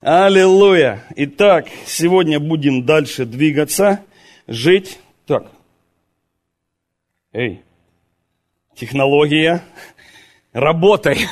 Аллилуйя! Итак, сегодня будем дальше двигаться, жить. Так. Технология. Работай.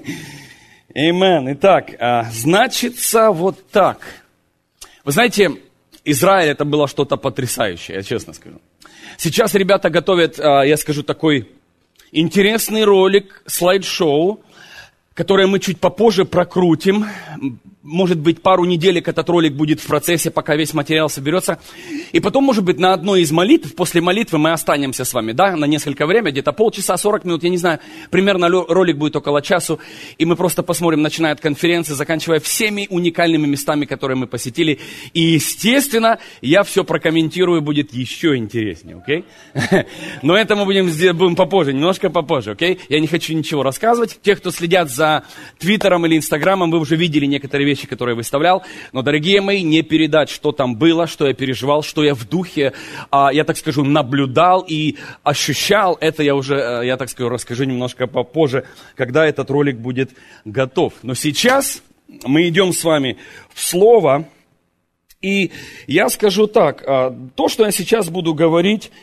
Амен. Итак, значится вот так. Вы знаете, Израиль это было что-то потрясающее, я честно скажу. Сейчас ребята готовят, я скажу, такой интересный ролик, слайд-шоу, которое мы чуть попозже прокрутим. Может быть, пару неделек этот ролик будет в процессе, пока весь материал соберется. И потом, может быть, на одной из молитв, после молитвы мы останемся с вами, да, на несколько время, где-то полчаса, 40 минут, я не знаю, примерно ролик будет около часу. И мы просто посмотрим, начиная от конференции, заканчивая всеми уникальными местами, которые мы посетили. И, естественно, я все прокомментирую, будет еще интереснее, окей? Но это мы будем попозже, немножко попозже, окей? Я не хочу ничего рассказывать. Те, кто следят за Твиттером или Инстаграмом, вы уже видели некоторые вещи, которые я выставлял. Но, дорогие мои, не передать, что там было, что я переживал, что я в духе, я так скажу, наблюдал и ощущал. Это я уже, я так скажу, расскажу немножко попозже, когда этот ролик будет готов. Но сейчас мы идем с вами в Слово. И я скажу так, то, что я сейчас буду говорить,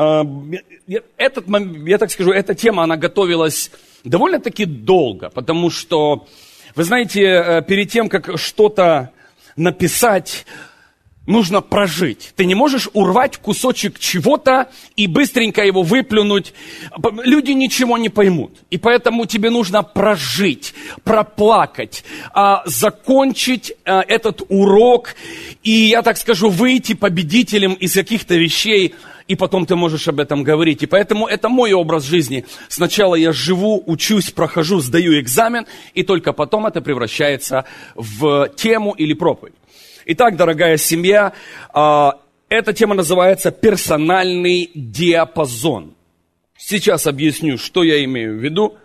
я так скажу, эта тема, она готовилась довольно-таки долго, потому что, вы знаете, перед тем, как что-то написать, нужно прожить. Ты не можешь урвать кусочек чего-то и быстренько его выплюнуть. Люди ничего не поймут. И поэтому тебе нужно прожить, проплакать, закончить этот урок. И, я так скажу, выйти победителем из каких-то вещей. И потом ты можешь об этом говорить. И поэтому это мой образ жизни. Сначала я живу, учусь, прохожу, сдаю экзамен, и только потом это превращается в тему или проповедь. Итак, дорогая семья, эта тема называется «Персональный диапазон». Сейчас объясню, что я имею в виду.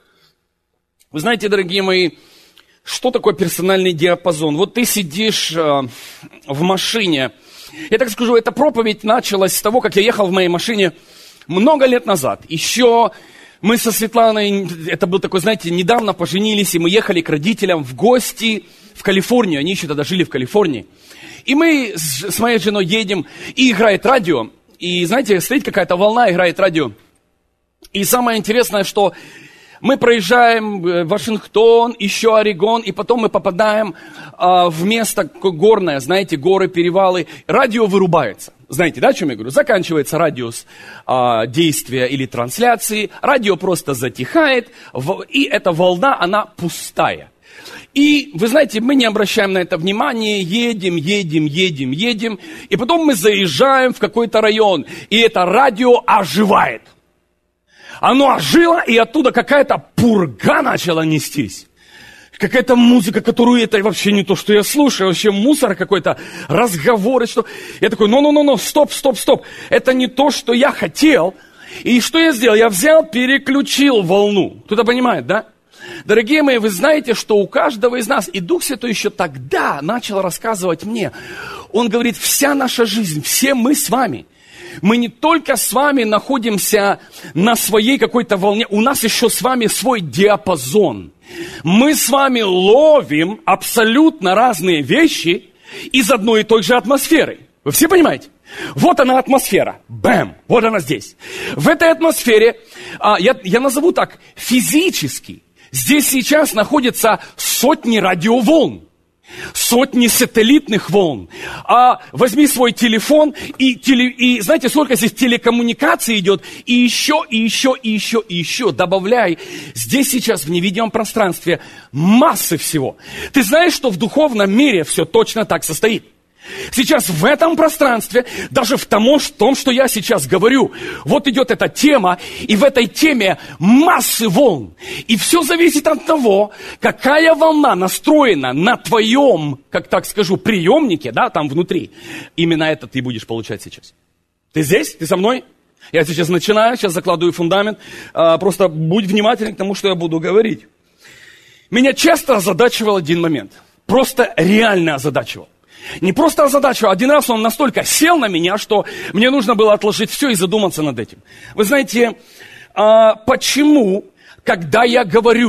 Вы знаете, дорогие мои, что такое персональный диапазон? Вот ты сидишь в машине. Я так скажу, эта проповедь началась с того, как я ехал в моей машине много лет назад. Еще мы со Светланой, это был такой, знаете, недавно поженились, и мы ехали к родителям в гости в Калифорнию. Они еще тогда жили в Калифорнии. И мы с моей женой едем, и играет радио. И, знаете, стоит какая-то волна, играет радио. И самое интересное, что мы проезжаем Вашингтон, еще Орегон, и потом мы попадаем в место горное, знаете, горы, перевалы. Радио вырубается. Знаете, да, о чем я говорю? Заканчивается радиус действия или трансляции, радио просто затихает, и эта волна, она пустая. И, вы знаете, мы не обращаем на это внимания, едем, и потом мы заезжаем в какой-то район, и это радио оживает. Оно ожило, и оттуда какая-то пурга начала нестись. Какая-то музыка, которую это вообще не то, что я слушаю, вообще мусор какой-то, разговоры, что... Я такой, стоп. Это не то, что я хотел. И что я сделал? Я взял, переключил волну. Кто-то понимает, да? Дорогие мои, вы знаете, что у каждого из нас, и Дух Святой еще тогда начал рассказывать мне, он говорит, вся наша жизнь, все мы с вами, мы не только с вами находимся на своей какой-то волне, у нас еще с вами свой диапазон. Мы с вами ловим абсолютно разные вещи из одной и той же атмосферы. Вы все понимаете? Вот она атмосфера. Бэм! Вот она здесь. В этой атмосфере, я назову так, физически, здесь сейчас находятся сотни радиоволн. Сотни сателлитных волн. Возьми свой телефон и знаете, сколько здесь телекоммуникаций идет, и еще, добавляй. Здесь сейчас в невидимом пространстве массы всего. Ты знаешь, что в духовном мире все точно так состоит? Сейчас в этом пространстве, даже в том, что я сейчас говорю, вот идет эта тема, и в этой теме массы волн. И все зависит от того, какая волна настроена на твоем, как так скажу, приемнике, да, там внутри. Именно это ты будешь получать сейчас. Ты здесь? Ты со мной? Я сейчас начинаю, сейчас закладываю фундамент. Просто будь внимателен к тому, что я буду говорить. Меня часто озадачивал один момент. Просто реально озадачивал. Не просто озадачивал, один раз он настолько сел на меня, что мне нужно было отложить все и задуматься над этим. Вы знаете, почему, когда я говорю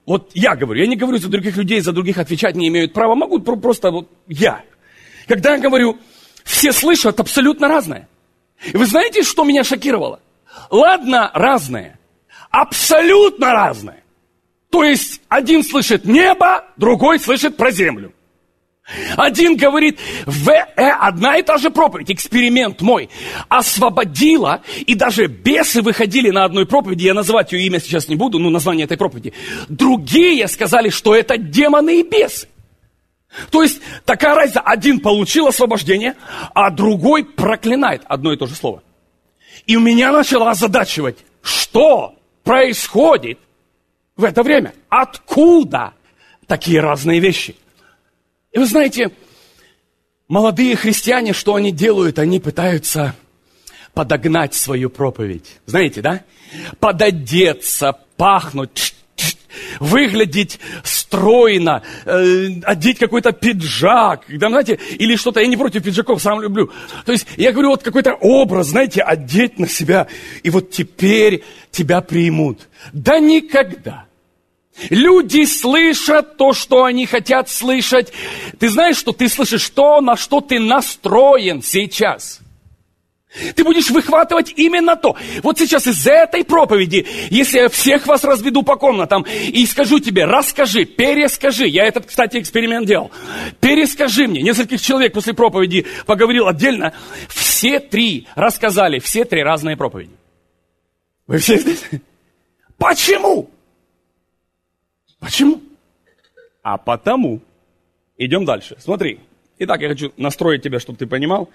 Вот я говорю, я не говорю за других людей, за других отвечать не имеют права, могу просто вот я. Когда я говорю, все слышат абсолютно разное. И вы знаете, что меня шокировало? Ладно, разное, абсолютно разное. То есть один слышит небо, другой слышит про землю. Один говорит, одна и та же проповедь, эксперимент мой, освободила, и даже бесы выходили на одной проповеди, я называть ее имя сейчас не буду, название этой проповеди. Другие сказали, что это демоны и бесы. То есть такая разница, один получил освобождение, а другой проклинает одно и то же слово. И у меня начало озадачивать, что происходит в это время, откуда такие разные вещи. И вы знаете, молодые христиане, что они делают? Они пытаются подогнать свою проповедь. Знаете, да? Пододеться, пахнуть, выглядеть стройно, одеть какой-то пиджак, знаете, или что-то. Я не против пиджаков, сам люблю. То есть я говорю, вот какой-то образ, знаете, одеть на себя, и вот теперь тебя примут. Да никогда. Люди слышат то, что они хотят слышать. Ты знаешь, что ты слышишь то, на что ты настроен сейчас. Ты будешь выхватывать именно то. Вот сейчас из этой проповеди, если я всех вас разведу по комнатам и скажу тебе, расскажи, перескажи. Я этот, кстати, эксперимент делал. Перескажи мне. Нескольких человек после проповеди поговорил отдельно. Все три рассказали, все три разные проповеди. Вы все здесь? Почему? Почему? А потому. Идем дальше. Смотри. Итак, я хочу настроить тебя, чтобы ты понимал.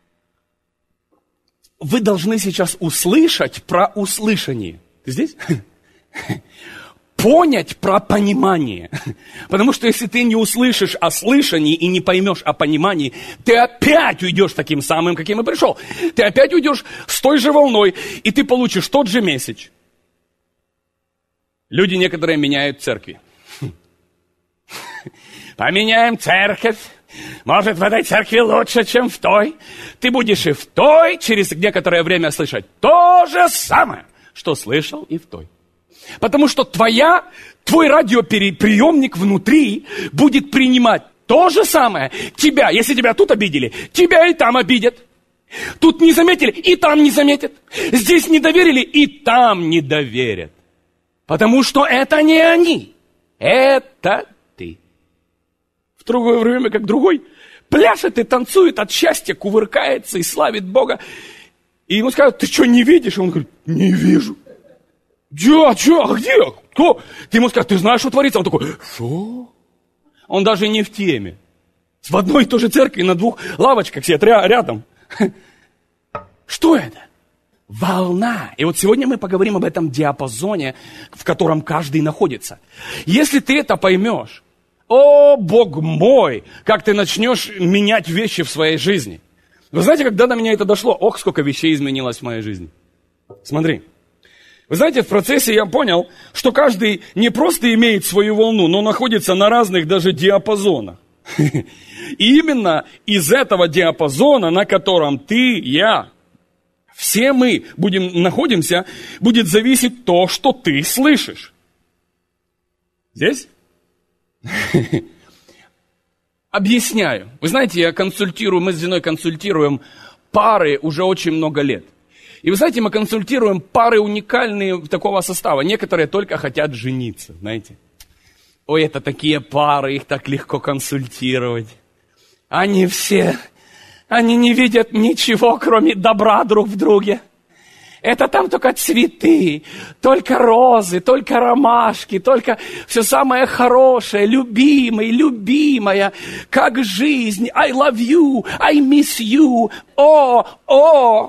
Вы должны сейчас услышать про услышание. Ты здесь? Понять про понимание. Потому что если ты не услышишь о слышании и не поймешь о понимании, ты опять уйдешь таким самым, каким и пришел. Ты опять уйдешь с той же волной, и ты получишь тот же месседж. Люди некоторые меняют церкви. Поменяем церковь. Может, в этой церкви лучше, чем в той. Ты будешь и в той через некоторое время слышать то же самое, что слышал и в той. Потому что твой радиоприемник внутри будет принимать то же самое. Тебя, если тебя тут обидели, тебя и там обидят. Тут не заметили, и там не заметят. Здесь не доверили, и там не доверят. Потому что это не они, это ты. В другое время, как другой, пляшет и танцует от счастья, кувыркается и славит Бога. И ему скажут, ты что, не видишь? И он говорит, не вижу. Где? Кто? Ты ему скажешь, ты знаешь, что творится? Он такой, что? Он даже не в теме. В одной и той же церкви на двух лавочках сидят рядом. Что это? Волна. И вот сегодня мы поговорим об этом диапазоне, в котором каждый находится. Если ты это поймешь, о, Бог мой, как ты начнешь менять вещи в своей жизни. Вы знаете, когда до меня это дошло, ох, сколько вещей изменилось в моей жизни. Смотри. Вы знаете, в процессе я понял, что каждый не просто имеет свою волну, но находится на разных даже диапазонах. И именно из этого диапазона, на котором ты, я, все мы находимся, будет зависеть то, что ты слышишь. Здесь? Объясняю. Вы знаете, мы с женой консультируем пары уже очень много лет. И вы знаете, мы консультируем пары уникальные такого состава. Некоторые только хотят жениться, знаете. Ой, это такие пары, их так легко консультировать. Они не видят ничего, кроме добра друг в друге. Это там только цветы, только розы, только ромашки, только все самое хорошее, любимый, любимая, как жизнь, I love you, I miss you, о.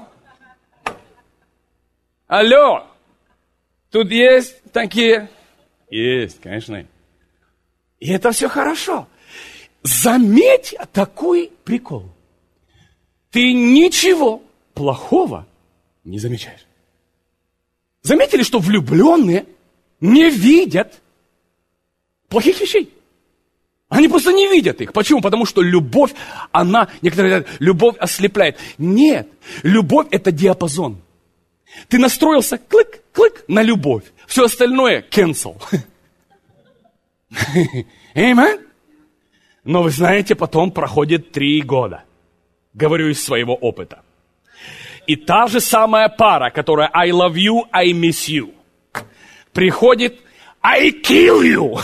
Алло, тут есть такие? Есть, конечно. И это все хорошо. Заметь такой прикол. Ты ничего плохого не замечаешь. Заметили, что влюбленные не видят плохих вещей? Они просто не видят их. Почему? Потому что любовь, некоторые говорят, любовь ослепляет. Нет, любовь это диапазон. Ты настроился, клик, на любовь. Все остальное cancel. Amen? Но вы знаете, потом проходит 3 года. Говорю из своего опыта. И та же самая пара, которая I love you, I miss you, приходит I kill you.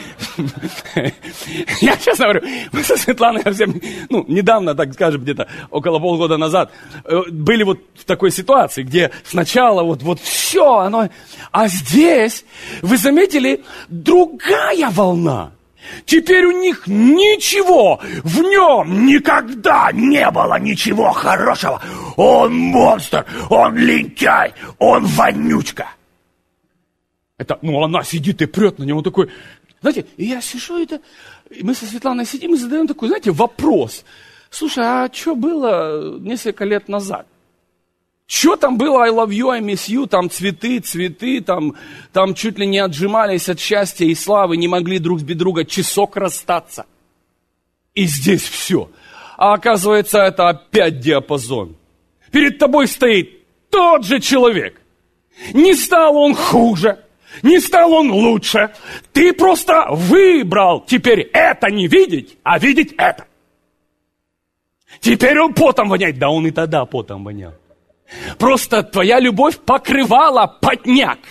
Я честно говорю, мы со Светланой совсем, недавно, так скажем, где-то около полгода назад, были вот в такой ситуации, где сначала вот все, оно... А здесь, вы заметили, другая волна. Теперь у них ничего, в нем никогда не было ничего хорошего. Он монстр, он лентяй, он вонючка. Это, она сидит и прет на него такой. Знаете, и я сижу, и мы со Светланой сидим и задаем такой, знаете, вопрос. Слушай, а что было несколько лет назад? Что там было I love you, I miss you, там цветы, там чуть ли не отжимались от счастья и славы, не могли друг с друга часок расстаться. И здесь все. А оказывается, это опять диапазон. Перед тобой стоит тот же человек. Не стал он хуже. Не стал он лучше. Ты просто выбрал теперь это не видеть, а видеть это. Теперь он потом воняет. Да он и тогда потом вонял. Просто твоя любовь покрывала потняк.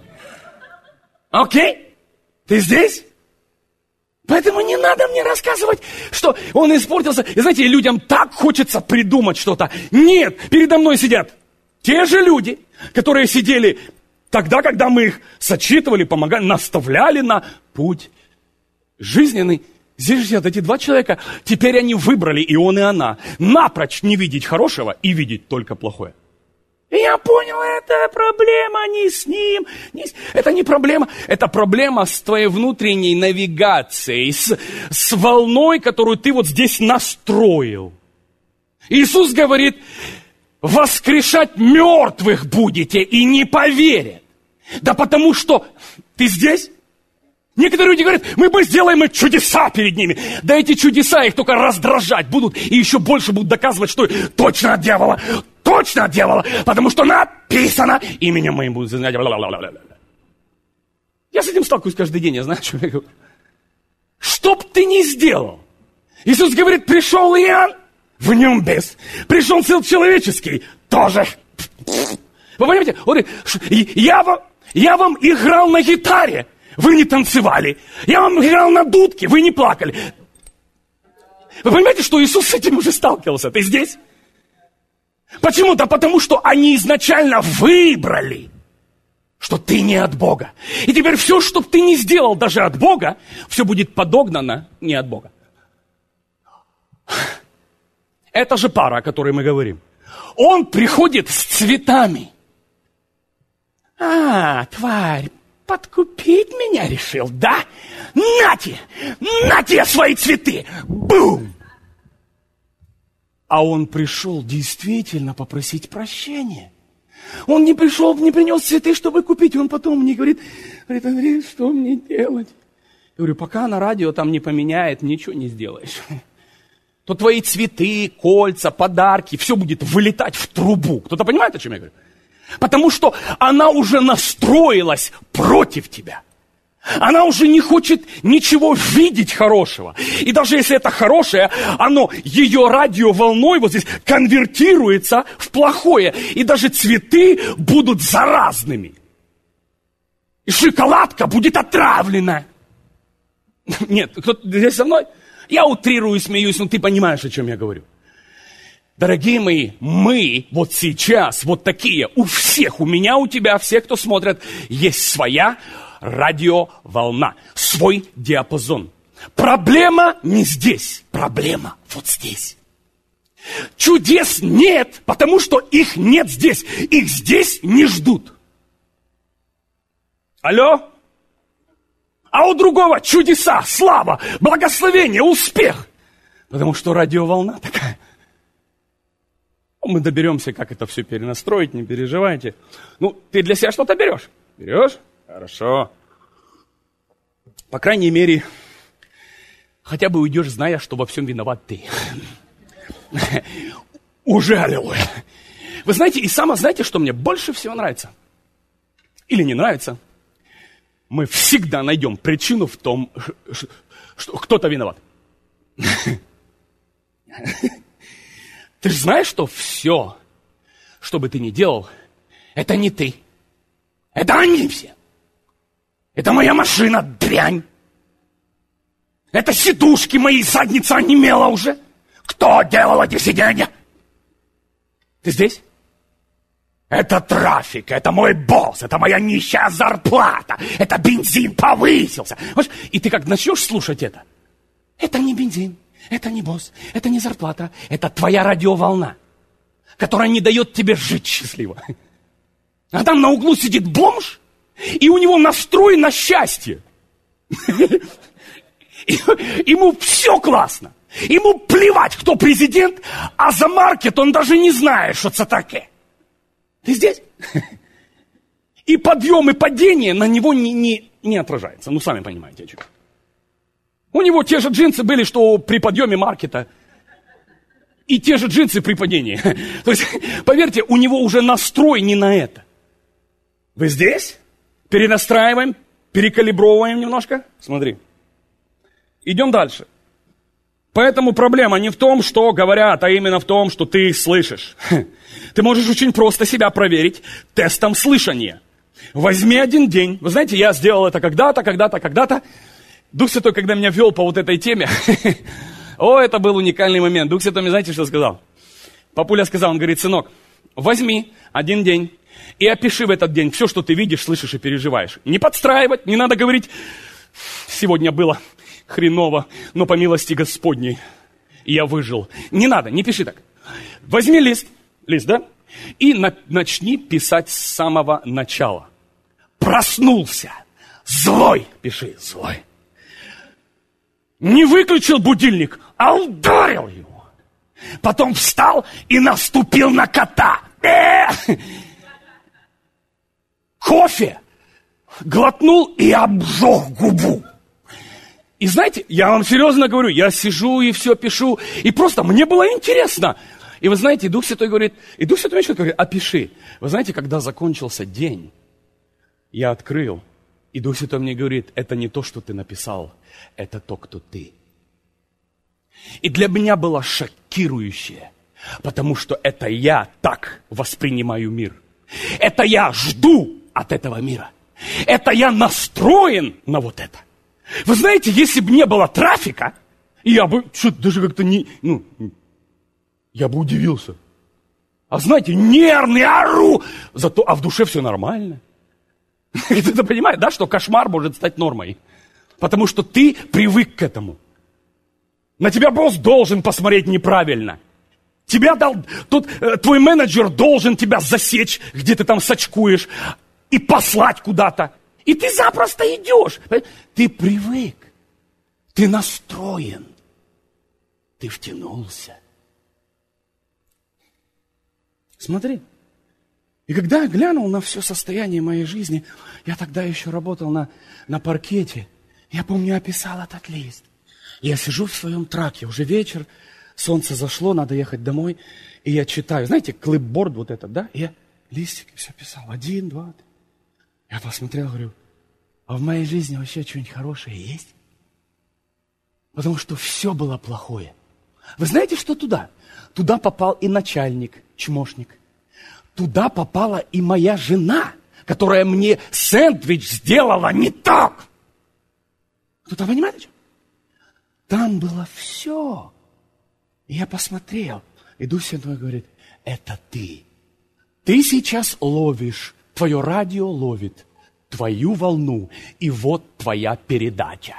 Окей? Ты здесь? Поэтому не надо мне рассказывать, что он испортился. И знаете, людям так хочется придумать что-то. Нет, передо мной сидят те же люди, которые сидели тогда, когда мы их сочитывали, помогали, наставляли на путь жизненный. Здесь же сидят эти 2 человека. Теперь они выбрали, и он, и она, напрочь не видеть хорошего и видеть только плохое. И я понял, это проблема не с ним. Это не проблема. Это проблема с твоей внутренней навигацией, с волной, которую ты вот здесь настроил. Иисус говорит, воскрешать мертвых будете и не поверят. Да потому что ты здесь. Некоторые люди говорят, мы сделаем чудеса перед ними. Да эти чудеса их только раздражать будут. И еще больше будут доказывать, что точно от дьявола. Точно от дьявола. Потому что написано, именем моим будут знать. Я с этим сталкиваюсь каждый день. Я знаю, что я говорю. Что б ты ни сделал. Иисус говорит, пришел Иоанн, в нем бес. Пришел сын человеческий, тоже. Вы понимаете? Он говорит, я вам играл на гитаре. Вы не танцевали. Я вам играл на дудке, вы не плакали. Вы понимаете, что Иисус с этим уже сталкивался? Ты здесь? Почему? Да потому что они изначально выбрали, что ты не от Бога. И теперь все, что ты не сделал даже от Бога, все будет подогнано не от Бога. Это же пара, о которой мы говорим. Он приходит с цветами. Тварь. Подкупить меня решил, да? На те свои цветы! Бум! А он пришел действительно попросить прощения. Он не пришел, не принес цветы, чтобы купить. Он потом мне говорит, Андрей, что мне делать? Я говорю, пока на радио там не поменяет, ничего не сделаешь. То твои цветы, кольца, подарки, все будет вылетать в трубу. Кто-то понимает, о чем я говорю? Потому что она уже настроилась против тебя. Она уже не хочет ничего видеть хорошего. И даже если это хорошее, оно ее радиоволной вот здесь конвертируется в плохое. И даже цветы будут заразными. И шоколадка будет отравлена. Нет, кто-то здесь со мной? Я утрирую, смеюсь, но ты понимаешь, о чем я говорю. Дорогие мои, мы вот сейчас вот такие, у всех, у меня, у тебя, все, кто смотрят, есть своя радиоволна, свой диапазон. Проблема не здесь, проблема вот здесь. Чудес нет, потому что их нет здесь, их здесь не ждут. Алло? А у другого чудеса, слава, благословение, успех. Потому что радиоволна такая. Мы доберемся, как это все перенастроить, не переживайте. Ты для себя что-то берешь? Берешь? Хорошо. По крайней мере, хотя бы уйдешь, зная, что во всем виноват ты. Уже аллилуйя. Вы знаете, и знаете, что мне больше всего нравится? Или не нравится? мы всегда найдем причину в том, что кто-то виноват. Ты же знаешь, что все, что бы ты ни делал, это не ты. Это они все. Это моя машина, дрянь. Это сидушки моей задницы онемела уже. Кто делал эти сиденья? Ты здесь? Это трафик, это мой босс, это моя нищая зарплата, это бензин повысился. И ты как начнешь слушать это не бензин, это не босс, это не зарплата, это твоя радиоволна, которая не дает тебе жить счастливо. А там на углу сидит бомж, и у него настрой на счастье. Ему все классно. Ему плевать, кто президент, а за маркет он даже не знает, что это такое. Ты здесь? И подъем, и падение на него не отражается. Ну, сами понимаете, о чем. У него те же джинсы были, что при подъеме маркета. И те же джинсы при падении. То есть, поверьте, у него уже настрой не на это. Вы здесь? Перенастраиваем, перекалибровываем немножко. Смотри. Идем дальше. Поэтому проблема не в том, что говорят, а именно в том, что ты слышишь. Ты можешь очень просто себя проверить тестом слышания. Возьми один день. Вы знаете, я сделал это когда-то. Дух Святой, когда меня вел по вот этой теме, это был уникальный момент. Дух Святой мне, знаете, что сказал? Папуля сказал, он говорит, сынок, возьми один день и опиши в этот день все, что ты видишь, слышишь и переживаешь. Не подстраивать, не надо говорить, сегодня было хреново, но по милости Господней я выжил. Не надо, не пиши так. Возьми лист, да? И начни писать с самого начала. Проснулся, злой, пиши, злой. Не выключил будильник, а ударил его. Потом встал и наступил на кота. Кофе глотнул и обжег губу. И знаете, я вам серьезно говорю, я сижу и все пишу, и просто мне было интересно. И вы знаете, Дух Святой говорит, опиши. Вы знаете, когда закончился день, я открыл, и Дух Святой мне говорит, это не то, что ты написал, это то, кто ты. И для меня было шокирующее, потому что это я так воспринимаю мир. Это я жду от этого мира. Это я настроен на вот это. Вы знаете, если бы не было трафика, я бы что-то даже как-то я бы удивился. А знаете, нервный, ору, а в душе все нормально. Ты понимаешь, да, что кошмар может стать нормой? Потому что ты привык к этому. На тебя босс должен посмотреть неправильно. Твой менеджер должен тебя засечь, где ты там сачкуешь, и послать куда-то. И ты запросто идешь. Ты привык. Ты настроен. Ты втянулся. Смотри. И когда я глянул на все состояние моей жизни, я тогда еще работал на паркете. Я помню, я описал этот лист. Я сижу в своем траке, уже вечер, солнце зашло, надо ехать домой. И я читаю, знаете, клипборд вот этот, да? И я листики все писал. 1, 2, 3. Я посмотрел, говорю, а в моей жизни вообще что-нибудь хорошее есть? Потому что все было плохое. Вы знаете, что туда? Туда попал и начальник, чмошник. Туда попала и моя жена, которая мне сэндвич сделала не так. Кто-то понимает, о чем? Там было все. И я посмотрел, и Дух Святой говорит, это ты. Ты сейчас ловишь, твое радио ловит твою волну, и вот твоя передача.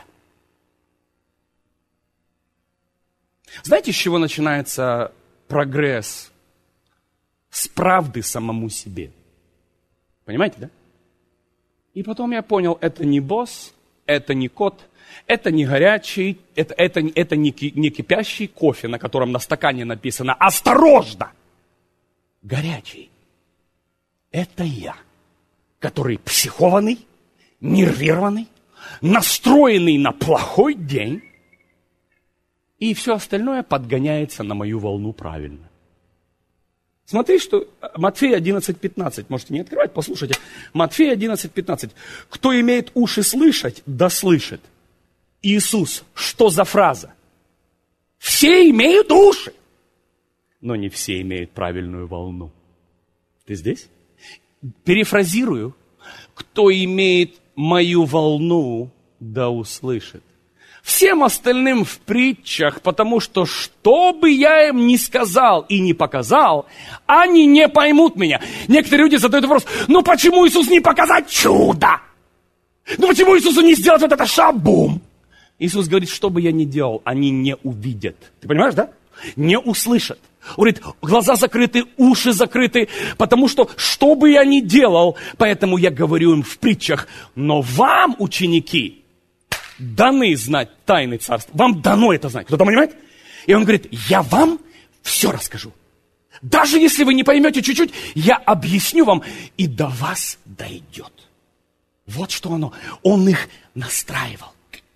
Знаете, с чего начинается прогресс? С правды самому себе. Понимаете, да? И потом я понял, это не босс, это не кот, это не горячий, это не кипящий кофе, на котором на стакане написано «Осторожно!» Горячий. Это я, который психованный, нервированный, настроенный на плохой день, и все остальное подгоняется на мою волну правильно. Смотри, что Матфея 11:15. Можете не открывать, послушайте. Матфея 11:15. Кто имеет уши слышать, да слышит. Иисус, что за фраза? Все имеют уши, но не все имеют правильную волну. Ты здесь? Перефразирую. Кто имеет мою волну, да услышит. Всем остальным в притчах, потому что бы я им ни сказал и не показал, они не поймут меня. Некоторые люди задают вопрос, почему Иисус не показать чудо? Почему Иисусу не сделать вот это шабум? Иисус говорит, что бы я ни делал, они не увидят. Ты понимаешь, да? Не услышат. Он говорит, глаза закрыты, уши закрыты, потому что бы я ни делал, поэтому я говорю им в притчах, но вам, ученики, даны знать тайны царства. Вам дано это знать. Кто-то понимает? И он говорит, я вам все расскажу. Даже если вы не поймете чуть-чуть, я объясню вам, и до вас дойдет. Вот что оно. Он их настраивал.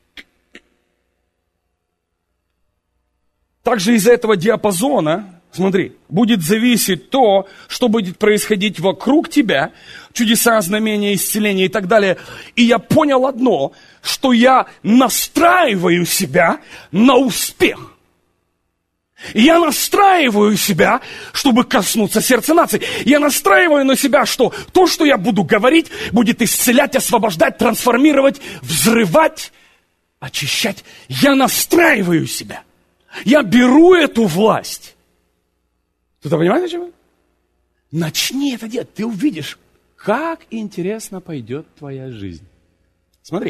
Также из этого диапазона, смотри, будет зависеть то, что будет происходить вокруг тебя, чудеса, знамения, исцеления и так далее. И я понял одно, что я настраиваю себя на успех. Я настраиваю себя, чтобы коснуться сердца нации. Я настраиваю на себя, что то, что я буду говорить, будет исцелять, освобождать, трансформировать, взрывать, очищать. Я настраиваю себя. Я беру эту власть. Кто-то понимает, о чем я? Начни это делать. Ты увидишь, как интересно пойдет твоя жизнь. Смотри.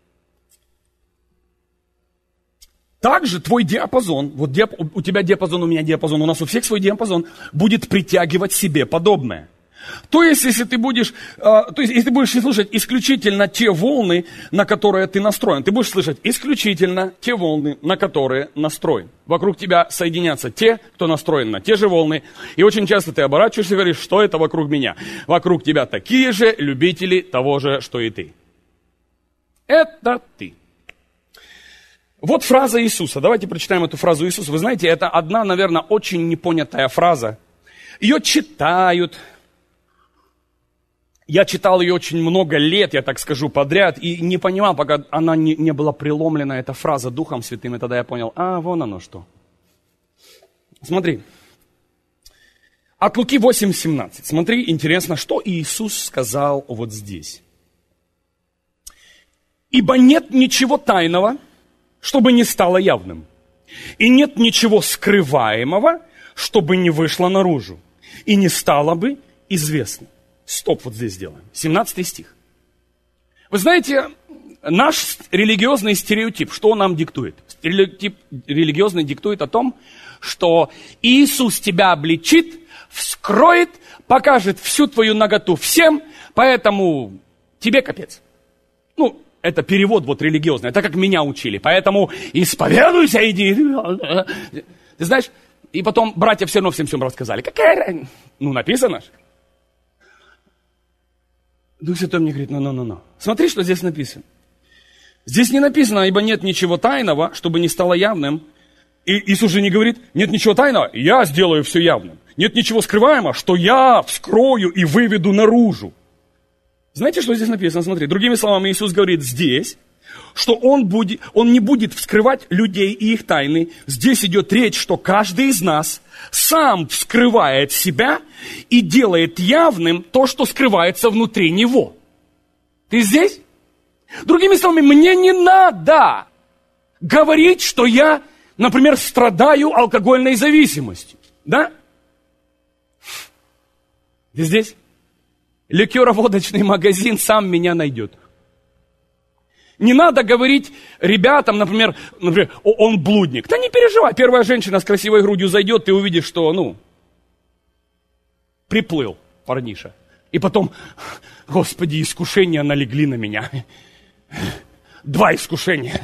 Также твой диапазон, вот у тебя диапазон, у меня диапазон, у нас у всех свой диапазон, будет притягивать себе подобное. То есть, если ты будешь слушать исключительно те волны, на которые ты настроен, ты будешь слышать исключительно те волны, на которые настроен. Вокруг тебя соединятся те, кто настроен на те же волны. И очень часто ты оборачиваешься и говоришь, что это вокруг меня. Вокруг тебя такие же любители того же, что и ты. Это ты. Вот фраза Иисуса. Давайте прочитаем эту фразу Иисуса. Вы знаете, это одна, наверное, очень непонятая фраза. Ее читают. Я читал ее очень много лет, я так скажу, подряд, и не понимал, пока она не была преломлена, эта фраза Духом Святым, и тогда я понял, вон оно что. Смотри. От Луки 8:17. Смотри, интересно, что Иисус сказал вот здесь. «Ибо нет ничего тайного, чтобы не стало явным, и нет ничего скрываемого, чтобы не вышло наружу, и не стало бы известно». Стоп, вот здесь сделаем. 17 стих. Вы знаете, наш религиозный стереотип, что он нам диктует? Стереотип религиозный диктует о том, что Иисус тебя обличит, вскроет, покажет всю твою наготу всем, поэтому тебе капец. Это перевод вот религиозный, это как меня учили. Поэтому исповедуйся, иди. Ты знаешь, и потом братья все равно всем рассказали. Какая разница? Написано же. Дух Святой мне говорит, Смотри, что здесь написано. Здесь не написано, ибо нет ничего тайного, чтобы не стало явным. И Иисус же не говорит, нет ничего тайного, я сделаю все явным. Нет ничего скрываемого, что я вскрою и выведу наружу. Знаете, что здесь написано? Смотри, другими словами, Иисус говорит здесь, что Он не будет вскрывать людей и их тайны. Здесь идет речь, что каждый из нас сам вскрывает себя и делает явным то, что скрывается внутри него. Ты здесь? Другими словами, мне не надо говорить, что я, например, страдаю алкогольной зависимостью. Да? Ты здесь? Ликероводочный магазин сам меня найдет. Не надо говорить ребятам, например, он блудник. Да не переживай, первая женщина с красивой грудью зайдет, ты увидишь, что, приплыл парниша. И потом, Господи, искушения налегли на меня. 2 искушения.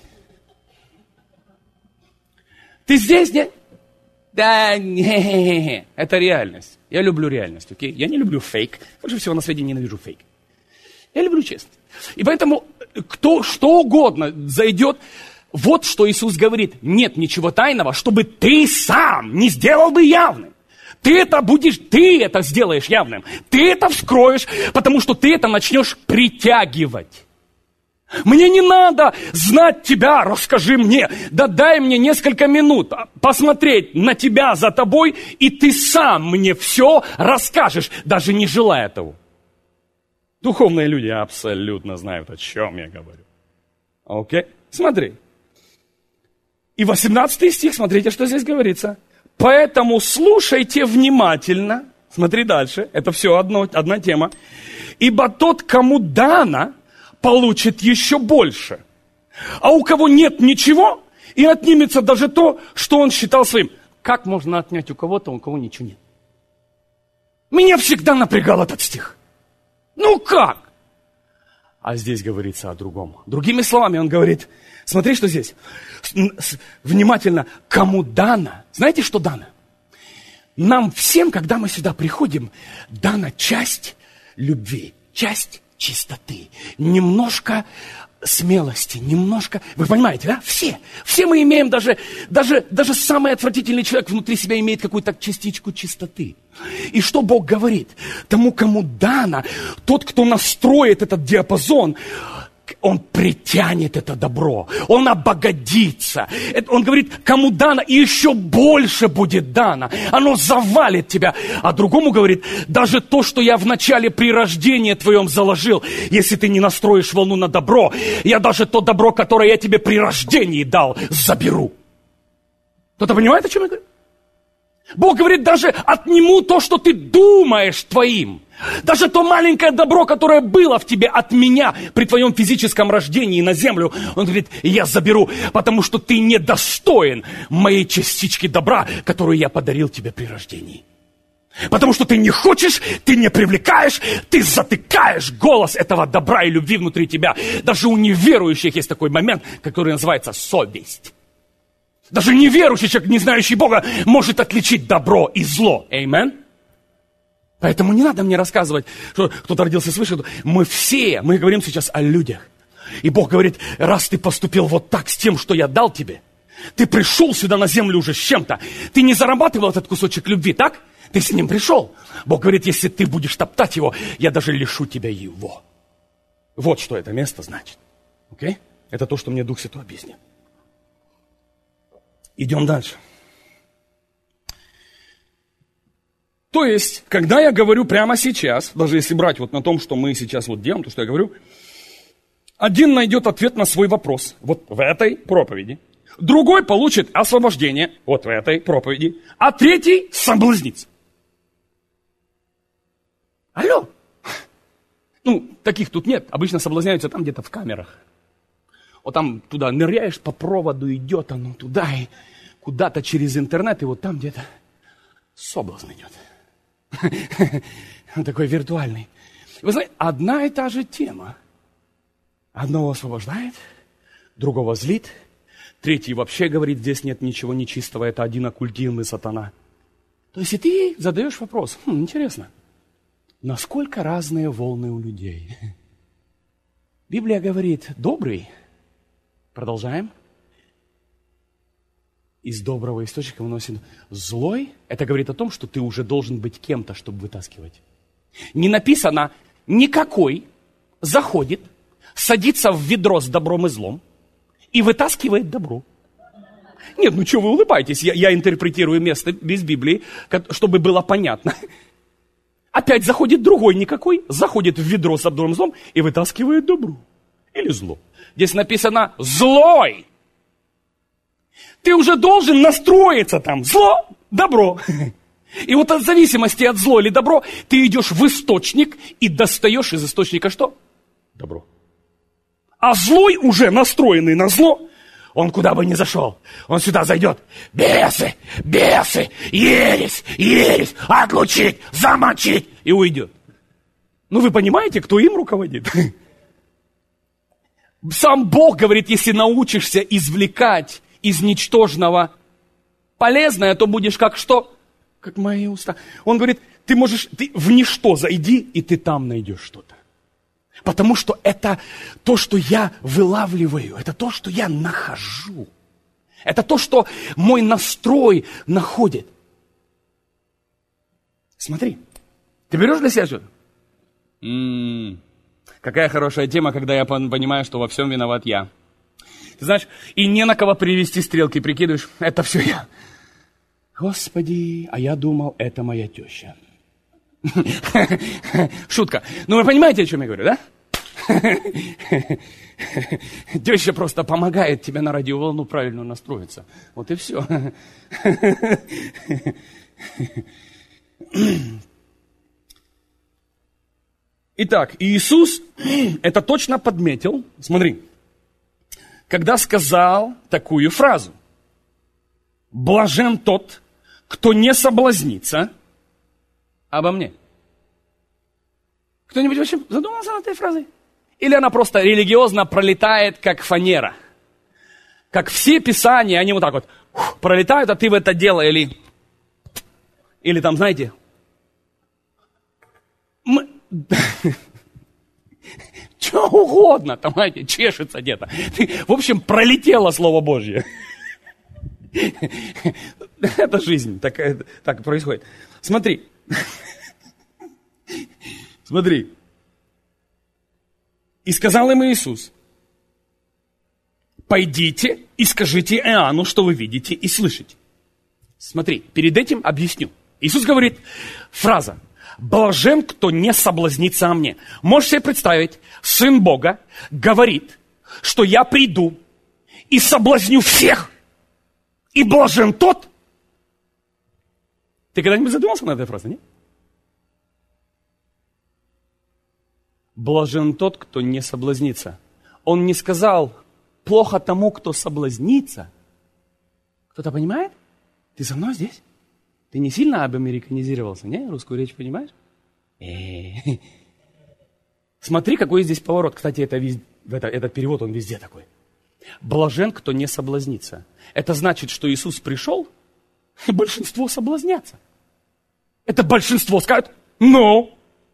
Ты здесь, нет? Да, не, это реальность. Я люблю реальность, окей? Я не люблю фейк. Больше всего на свете ненавижу фейк. Я люблю честность. И поэтому что угодно зайдет. Вот что Иисус говорит. Нет ничего тайного, чтобы ты сам не сделал бы явным. Ты это сделаешь явным. Ты это вскроешь, потому что ты это начнешь притягивать. Мне не надо знать тебя, расскажи мне. Да дай мне несколько минут посмотреть на тебя за тобой, и ты сам мне все расскажешь, даже не желая того. Духовные люди абсолютно знают, о чем я говорю. Окей? Смотри. И 18 стих, смотрите, что здесь говорится. Поэтому слушайте внимательно. Смотри дальше. Это все одна тема. Ибо тот, кому дано, получит еще больше. А у кого нет ничего, и отнимется даже то, что он считал своим. Как можно отнять у кого-то, у кого ничего нет? Меня всегда напрягал этот стих. Ну как? А здесь говорится о другом. Другими словами он говорит, смотри, что здесь. Внимательно, кому дано. Знаете, что дано? Нам всем, когда мы сюда приходим, дана часть любви, часть чистоты, немножко смелости, немножко... Вы понимаете, да? Все мы имеем, даже самый отвратительный человек внутри себя имеет какую-то частичку чистоты. И что Бог говорит? Тому, кому дано, тот, кто настроит этот диапазон, он притянет это добро, он обогатится. Он говорит, кому дано, и еще больше будет дано. Оно завалит тебя. А другому говорит, даже то, что я в начале при рождении твоем заложил, если ты не настроишь волну на добро, я даже то добро, которое я тебе при рождении дал, заберу. Кто-то понимает, о чем я говорю? Бог говорит, даже отниму то, что ты думаешь твоим. Даже то маленькое добро, которое было в тебе от меня при твоем физическом рождении на землю, он говорит, я заберу, потому что ты недостоин моей частички добра, которую я подарил тебе при рождении. Потому что ты не хочешь, ты не привлекаешь, ты затыкаешь голос этого добра и любви внутри тебя. Даже у неверующих есть такой момент, который называется совесть. Даже неверующий человек, не знающий Бога, может отличить добро и зло. Аминь. Поэтому не надо мне рассказывать, что кто-то родился свыше. Мы говорим сейчас о людях. И Бог говорит, раз ты поступил вот так с тем, что я дал тебе, ты пришел сюда на землю уже с чем-то. Ты не зарабатывал этот кусочек любви, так? Ты с ним пришел. Бог говорит, если ты будешь топтать его, я даже лишу тебя его. Вот что это место значит. Окей? Это то, что мне Дух Святой объяснил. Идем дальше. То есть, когда я говорю прямо сейчас, даже если брать вот на том, что мы сейчас вот делаем, то, что я говорю, один найдет ответ на свой вопрос вот в этой проповеди, другой получит освобождение вот в этой проповеди, а третий соблазнится. Алло! Таких тут нет, обычно соблазняются там где-то в камерах. Вот там туда ныряешь, по проводу идет оно туда, и куда-то через интернет, и вот там где-то соблазн идет. Он такой виртуальный. Вы знаете, одна и та же тема. Одного освобождает, другого злит, третий вообще говорит, здесь нет ничего нечистого, это один оккультизм и сатана. То есть и ты задаешь вопрос, интересно, насколько разные волны у людей? Библия говорит, добрый, продолжаем, из доброго источника выносит злой. Это говорит о том, что ты уже должен быть кем-то, чтобы вытаскивать. Не написано, никакой заходит, садится в ведро с добром и злом и вытаскивает добро. Нет, что вы улыбаетесь? Я интерпретирую место без Библии, чтобы было понятно. Опять заходит другой никакой, заходит в ведро с добром и злом и вытаскивает добро. Или зло. Здесь написано «злой». Ты уже должен настроиться там. Зло, добро. И вот от зависимости от зло или добро, ты идешь в источник и достаешь из источника что? Добро. А злой, уже настроенный на зло, он куда бы ни зашел, он сюда зайдет. Бесы, ересь, отлучить, замочить. И уйдет. Вы понимаете, кто им руководит? Сам Бог говорит, если научишься извлекать из ничтожного полезное, то будешь как что? Как мои уста. Он говорит, ты в ничто зайди, и ты там найдешь что-то. Потому что это то, что я вылавливаю, это то, что я нахожу. Это то, что мой настрой находит. Смотри, ты берешь для себя что-то? Какая хорошая тема, когда я понимаю, что во всем виноват я. Ты знаешь, и не на кого привести стрелки, прикидываешь, это все я. Господи, а я думал, это моя теща. Шутка. Ну, вы понимаете, о чем я говорю, да? Теща просто помогает тебе на радиоволну правильно настроиться. Вот и все. Итак, Иисус это точно подметил, смотри, когда сказал такую фразу. Блажен тот, кто не соблазнится обо мне. Кто-нибудь вообще задумался над этой фразой? Или она просто религиозно пролетает, как фанера? Как все писания, они вот так вот пролетают, а ты в это дело или там, знаете, что угодно, там, знаете, чешется где-то. В общем, пролетело Слово Божье. Это жизнь, так происходит. Смотри. Смотри. И сказал им Иисус: пойдите и скажите Иоанну, что вы видите и слышите. Смотри, перед этим объясню. Иисус говорит, фраза: блажен, кто не соблазнится о мне. Можешь себе представить, Сын Бога говорит, что я приду и соблазню всех. И блажен тот. Ты когда-нибудь задумался над этой фразой, нет? Блажен тот, кто не соблазнится. Он не сказал, плохо тому, кто соблазнится. Кто-то понимает? Ты со мной здесь? Ты не сильно обамериканизировался, не? Русскую речь понимаешь? Смотри, какой здесь поворот. Кстати, этот перевод, он везде такой. Блажен, кто не соблазнится. Это значит, что Иисус пришел, и большинство соблазнятся. Это большинство скажет, ну,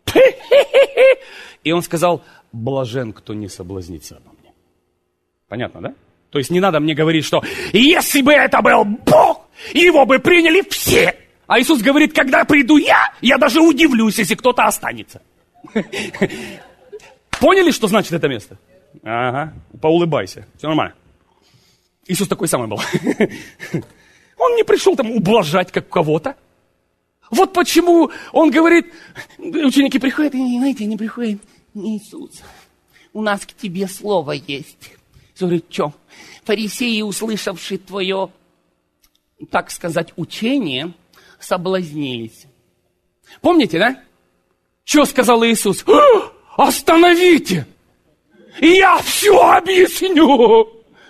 и он сказал, блажен, кто не соблазнится обо мне. Понятно, да? То есть не надо мне говорить, что если бы это был Бог, его бы приняли все. А Иисус говорит, когда приду я даже удивлюсь, если кто-то останется. Поняли, что значит это место? Ага, поулыбайся, все нормально. Иисус такой самый был. Он не пришел там ублажать как кого-то. Вот почему он говорит, ученики приходят, и, знаете, они приходят, Иисус, у нас к тебе слово есть. Иисус говорит, что? Фарисеи, услышавшие твое, так сказать, учение, соблазнились. Помните, да? Что сказал Иисус? Остановите! Я все объясню!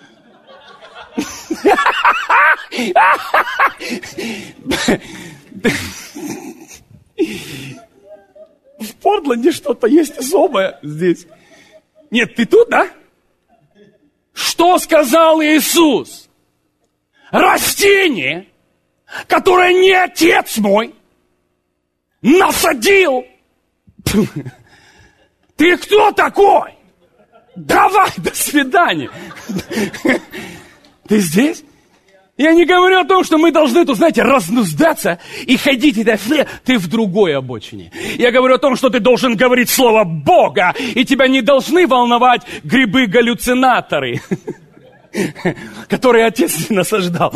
В Портленде что-то есть особое здесь. Нет, ты тут, да? Что сказал Иисус? Растение, которое не отец мой насадил. Ты кто такой? Давай, до свидания. Ты здесь? Я не говорю о том, что мы должны тут, знаете, разнуздаться и ходить, ты в другой обочине. Я говорю о том, что ты должен говорить слово Бога, и тебя не должны волновать грибы-галлюцинаторы, которые отец насаждал.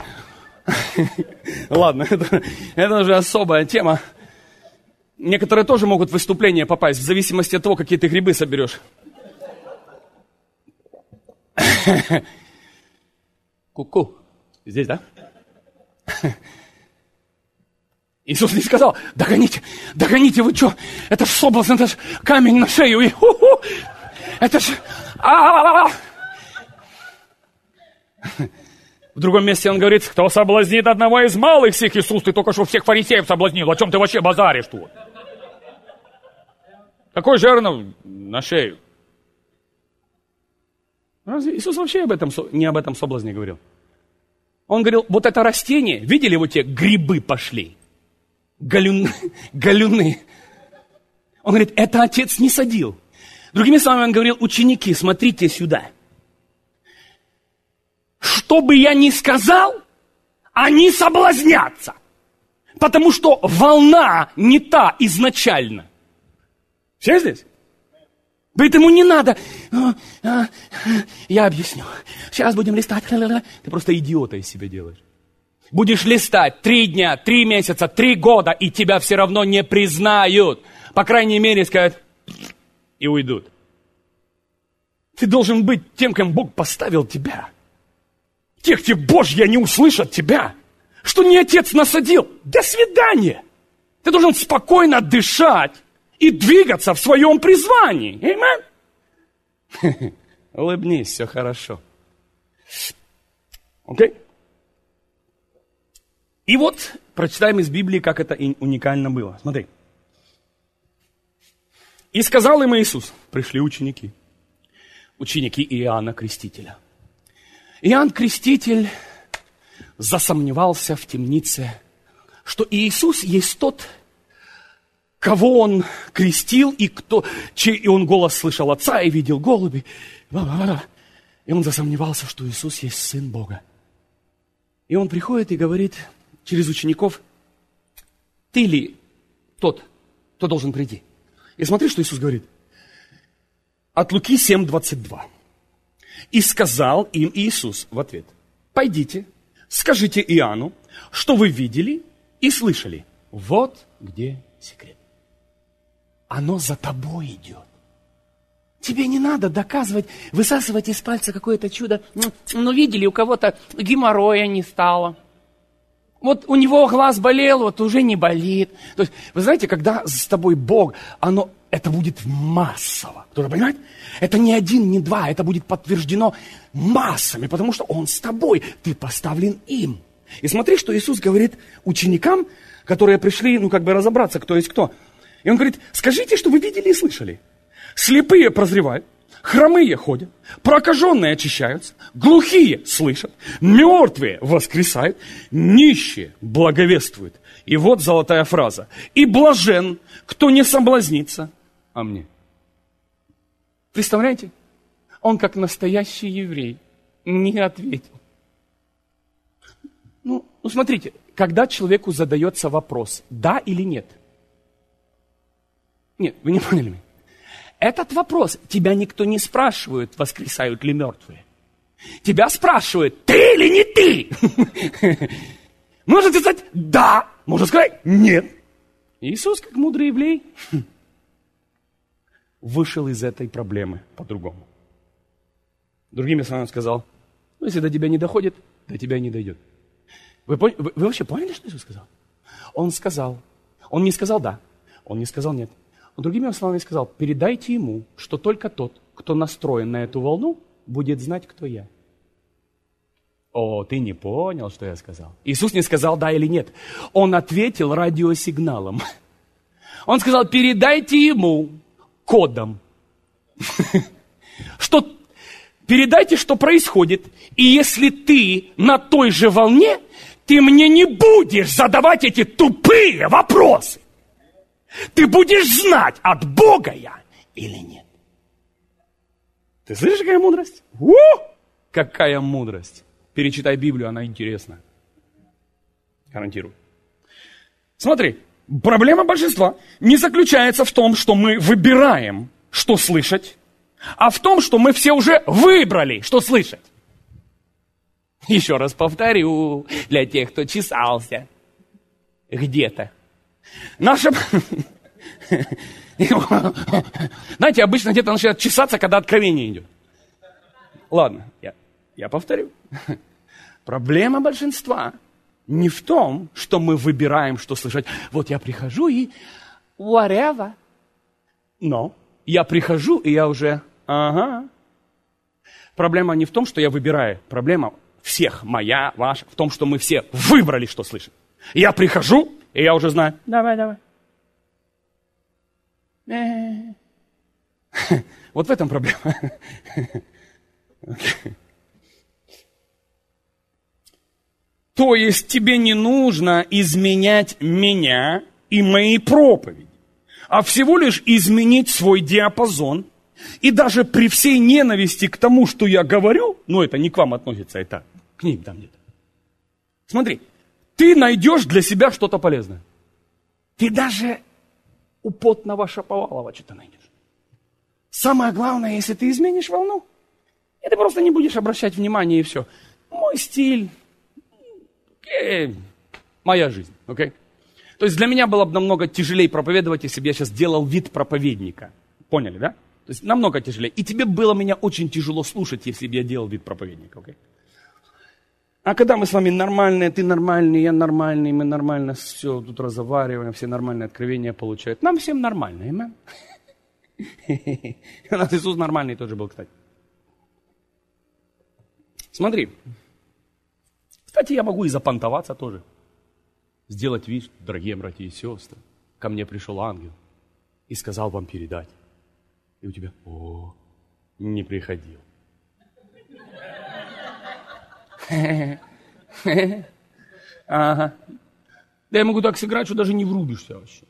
Ладно, это уже особая тема. Некоторые тоже могут в выступление попасть, в зависимости от того, какие ты грибы соберешь. Ку-ку. Здесь, да? Иисус не сказал, догоните, вы что? Это ж соблазн, это ж камень на шею. И, это ж... В другом месте он говорит, кто соблазнит одного из малых сих, Иисус, ты только что всех фарисеев соблазнил. О чем ты вообще базаришь тут? Такой жернов на шею. Разве Иисус вообще не об этом соблазне говорил? Он говорил, вот это растение, видели вот те грибы пошли? Галюны. Он говорит, это отец не садил. Другими словами, он говорил, ученики, смотрите сюда. Что бы я ни сказал, они соблазнятся. Потому что волна не та изначально. Все здесь? Поэтому не надо. Я объясню. Сейчас будем листать. Ты просто идиота из себя делаешь. Будешь листать 3 дня, 3 месяца, 3 года, и тебя все равно не признают. По крайней мере, скажут и уйдут. Ты должен быть тем, кем Бог поставил тебя. Тех, где Божьи не услышат тебя. Что не Отец насадил. До свидания. Ты должен спокойно дышать и двигаться в своем призвании. Аминь. Улыбнись, все хорошо. Окей? И вот прочитаем из Библии, как это уникально было. Смотри. И сказал им Иисус, пришли ученики Иоанна Крестителя. Иоанн Креститель засомневался в темнице, что Иисус есть тот, кого он крестил, и он голос слышал Отца и видел голуби. И он засомневался, что Иисус есть Сын Бога. И он приходит и говорит через учеников: ты ли тот, кто должен прийти? И смотри, что Иисус говорит. От Луки 7:22. И сказал им Иисус в ответ: пойдите, скажите Иоанну, что вы видели и слышали. Вот где секрет. Оно за тобой идет. Тебе не надо доказывать, высасывать из пальца какое-то чудо. Ну, видели, у кого-то геморроя не стало. Вот у него глаз болел, вот уже не болит. То есть, вы знаете, когда с тобой Бог, это будет массово. Кто-то понимает? Это не 1, не 2, это будет подтверждено массами, потому что Он с тобой, ты поставлен им. И смотри, что Иисус говорит ученикам, которые пришли, разобраться, кто есть кто. И Он говорит: скажите, что вы видели и слышали. Слепые прозревают, хромые ходят, прокаженные очищаются, глухие слышат, мертвые воскресают, нищие благовествуют. И вот золотая фраза. И блажен, кто не соблазнится о мне. Представляете? Он, как настоящий еврей, не ответил. Смотрите, когда человеку задается вопрос, да или нет? Нет, вы не поняли меня. Этот вопрос тебя никто не спрашивает, воскресают ли мертвые. Тебя спрашивают, ты или не ты? Можно сказать да, можно сказать нет. Иисус, как мудрый еврей, вышел из этой проблемы по-другому. Другими словами он сказал: если до тебя не доходит, до тебя не дойдет. Вы вообще поняли, что Иисус сказал? Он не сказал да, он не сказал нет. Он другими словами сказал: передайте ему, что только тот, кто настроен на эту волну, будет знать, кто я. О, ты не понял, что я сказал. Иисус не сказал да или нет. Он ответил радиосигналом. Он сказал: передайте ему кодом. Передайте, что происходит. И если ты на той же волне, ты мне не будешь задавать эти тупые вопросы. Ты будешь знать, от Бога я или нет. Ты слышишь, какая мудрость? Какая мудрость. Перечитай Библию, она интересна. Гарантирую. Смотри, проблема большинства не заключается в том, что мы выбираем, что слышать, а в том, что мы все уже выбрали, что слышать. Еще раз повторю, для тех, кто чесался где-то. Знаете, обычно где-то начинает чесаться, когда откровение идет. Ладно, я повторю. Проблема большинства не в том, что мы выбираем, что слышать. Вот я прихожу и whatever. Но я прихожу, и я уже Проблема не в том, что я выбираю. Проблема всех, моя, ваша, в том, что мы все выбрали, что слышать. Я прихожу, и я уже знаю. Давай. Вот в этом проблема. То есть тебе не нужно изменять меня и мои проповеди, а всего лишь изменить свой диапазон. И даже при всей ненависти к тому, что я говорю, это не к вам относится, это к ним там где-то. Смотри, ты найдешь для себя что-то полезное. Ты даже у потного Шаповалова что-то найдешь. Самое главное, если ты изменишь волну, и ты просто не будешь обращать внимания, и все. Мой стиль, моя жизнь, окей? То есть для меня было бы намного тяжелее проповедовать, если бы я сейчас делал вид проповедника. Поняли, да? То есть намного тяжелее. И тебе было меня очень тяжело слушать, если бы я делал вид проповедника, окей? А когда мы с вами нормальные, ты нормальный, я нормальный, мы нормально все тут разговариваем, все нормальные откровения получают. Нам всем нормально, аминь. У нас Иисус нормальный тоже был, кстати. Смотри. Кстати, я могу и запонтоваться тоже. Сделать вид, дорогие братья и сестры, ко мне пришел ангел и сказал вам передать. И у тебя, не приходил. Ага. Да я могу так сыграть, что даже не врубишься вообще.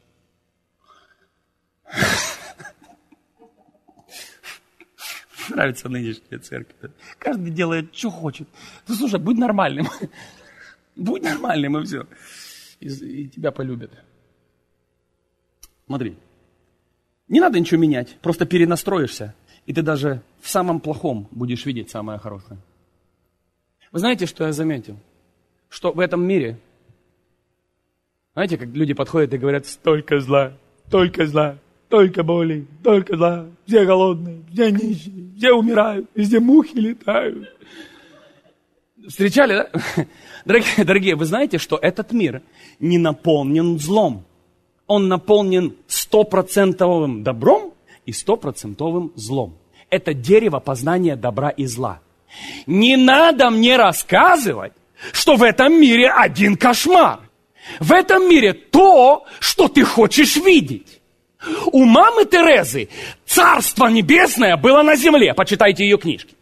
Нравится нынешняя церковь. Каждый делает, что хочет. Ну, слушай, будь нормальным. Будь нормальным, и все. И тебя полюбят. Смотри. Не надо ничего менять. Просто перенастроишься. И ты даже в самом плохом будешь видеть самое хорошее. Вы знаете, что я заметил? Что в этом мире, знаете, как люди подходят и говорят, столько зла, только боли, только зла, все голодные, все нищие, все умирают, везде мухи летают. Встречали, да? Дорогие, вы знаете, что этот мир не наполнен злом. Он наполнен 100% добром и 100% злом. Это дерево познания добра и зла. Не надо мне рассказывать, что в этом мире один кошмар. В этом мире то, что ты хочешь видеть. У мамы Терезы Царство Небесное было на земле. Почитайте ее книжки.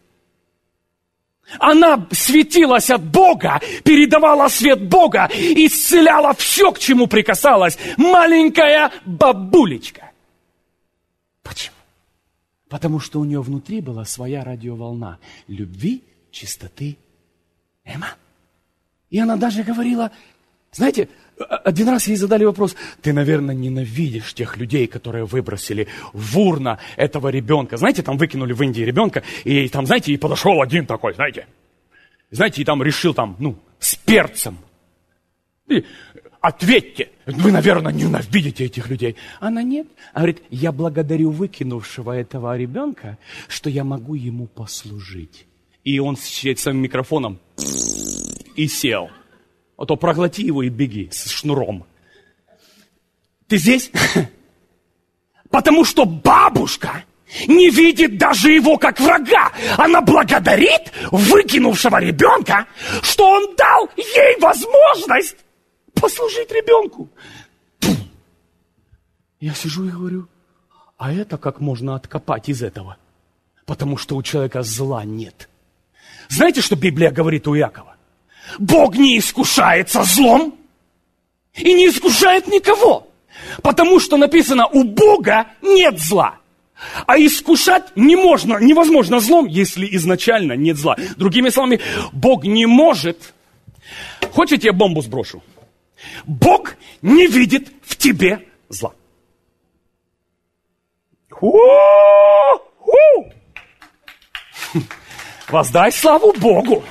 Она светилась от Бога, передавала свет Бога, исцеляла все, к чему прикасалась. Маленькая бабулечка. Почему? Потому что у нее внутри была своя радиоволна любви, чистоты, эма. И она даже говорила, знаете, один раз ей задали вопрос, ты, наверное, ненавидишь тех людей, которые выбросили в урну этого ребенка. Знаете, там выкинули в Индии ребенка, и там, знаете, и подошел один такой, знаете, и там решил с перцем. И ответьте, вы, наверное, ненавидите этих людей. Она нет. Она говорит, я благодарю выкинувшего этого ребенка, что я могу ему послужить. И он с своим микрофоном и сел. А то проглоти его и беги с шнуром. Ты здесь? Потому что бабушка не видит даже его как врага. Она благодарит выкинувшего ребенка, что он дал ей возможность послужить ребенку. Я сижу и говорю, а это как можно откопать из этого? Потому что у человека зла нет. Знаете, что Библия говорит у Иакова? Бог не искушается злом и не искушает никого. Потому что написано, у Бога нет зла. А искушать невозможно злом, если изначально нет зла. Другими словами, Бог не может... Хочете, я бомбу сброшу? Бог не видит в тебе зла. Воздай славу Богу.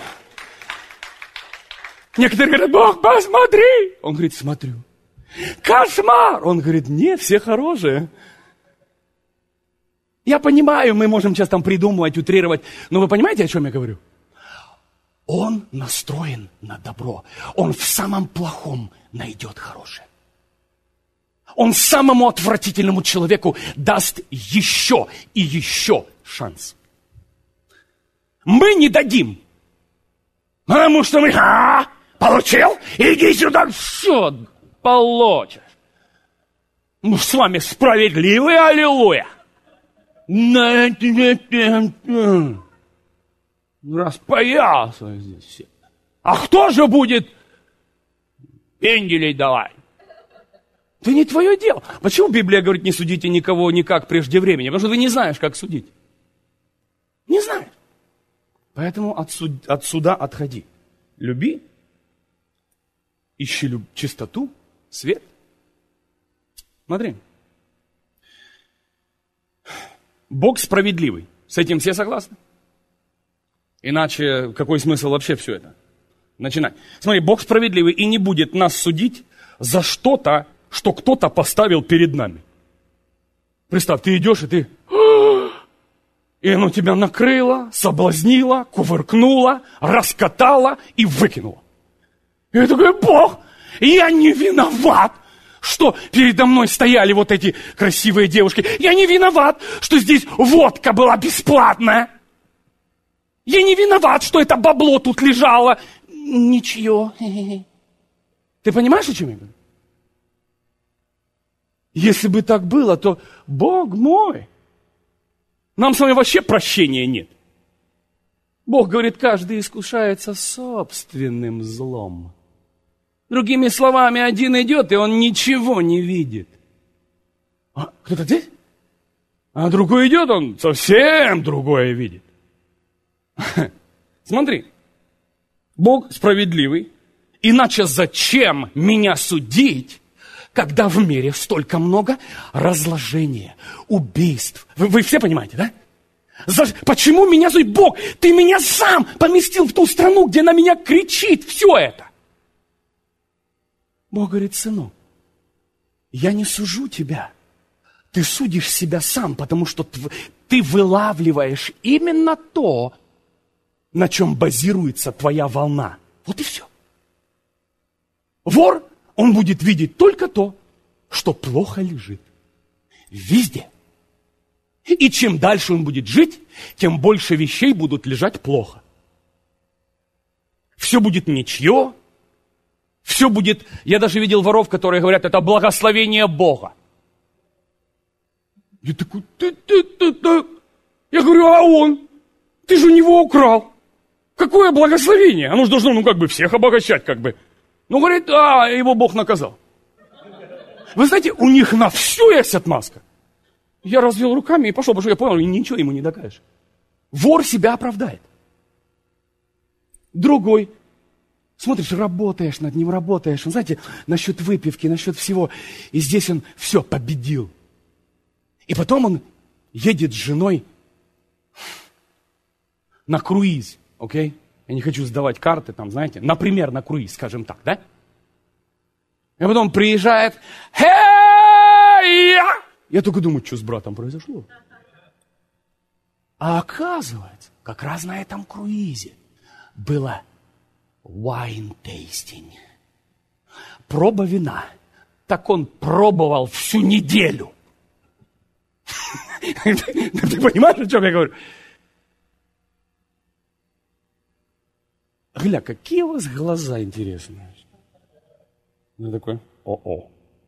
Некоторые говорят, Бог, посмотри. Он говорит, смотрю. Кошмар. Он говорит, нет, все хорошие. Я понимаю, мы можем сейчас там придумывать, утрировать. Но вы понимаете, о чем я говорю? Он настроен на добро. Он в самом плохом найдет хорошее. Он самому отвратительному человеку даст еще и еще шанс. Мы не дадим. Потому что мы... Получил? Иди сюда. Все, получишь. Мы с вами справедливые, аллилуйя. Распоясывай здесь все. А кто же будет пенделей давать? Это не твое дело. Почему Библия говорит, не судите никого никак прежде времени? Потому что ты не знаешь, как судить. Не знаешь. Поэтому от суда отходи. Люби. Ищи чистоту, свет. Смотри. Бог справедливый. С этим все согласны? Иначе какой смысл вообще все это начинать? Смотри, Бог справедливый и не будет нас судить за что-то, что кто-то поставил перед нами. Представь, ты идешь и ты... И оно тебя накрыло, соблазнило, кувыркнуло, раскатало и выкинуло. И я такой: Бог, я не виноват, что передо мной стояли вот эти красивые девушки. Я не виноват, что здесь водка была бесплатная. Я не виноват, что это бабло тут лежало. Ничего. Ты понимаешь, о чем я говорю? Если бы так было, то, Бог мой, нам с вами вообще прощения нет. Бог говорит, каждый искушается собственным злом. Другими словами, один идет, и он ничего не видит. А кто-то здесь? А другой идет, он совсем другое видит. Смотри, Бог справедливый, иначе зачем меня судить, когда в мире столько много разложения, убийств? Вы все понимаете, да? Почему меня судит Бог? Ты меня сам поместил в ту страну, где на меня кричит все это. Бог говорит: сынок, я не сужу тебя. Ты судишь себя сам, потому что ты вылавливаешь именно то, на чем базируется твоя волна. Вот и все. Вор, он будет видеть только то, что плохо лежит. Везде. И чем дальше он будет жить, тем больше вещей будут лежать плохо. Все будет ничье. Все будет... Я даже видел воров, которые говорят, это благословение Бога. Я такой... Я говорю, а он? Ты же у него украл. Какое благословение? Оно же должно, всех обогащать, говорит, его Бог наказал. Вы знаете, у них на все есть отмазка. Я развел руками и пошел, потому что я понял, ничего ему не докажешь. Вор себя оправдает. Другой. Смотришь, работаешь над ним, работаешь. Он, знаете, насчет выпивки, насчет всего. И здесь он все победил. И потом он едет с женой на круиз. Окей? Я не хочу сдавать карты, например, на круиз, скажем так, да? И потом приезжает, я только думаю, что с братом произошло. А оказывается, как раз на этом круизе было wine tasting. Проба вина. Так он пробовал всю неделю. Ты понимаешь, о чем я говорю? Гля, какие у вас глаза интересные. Я такой, о-о.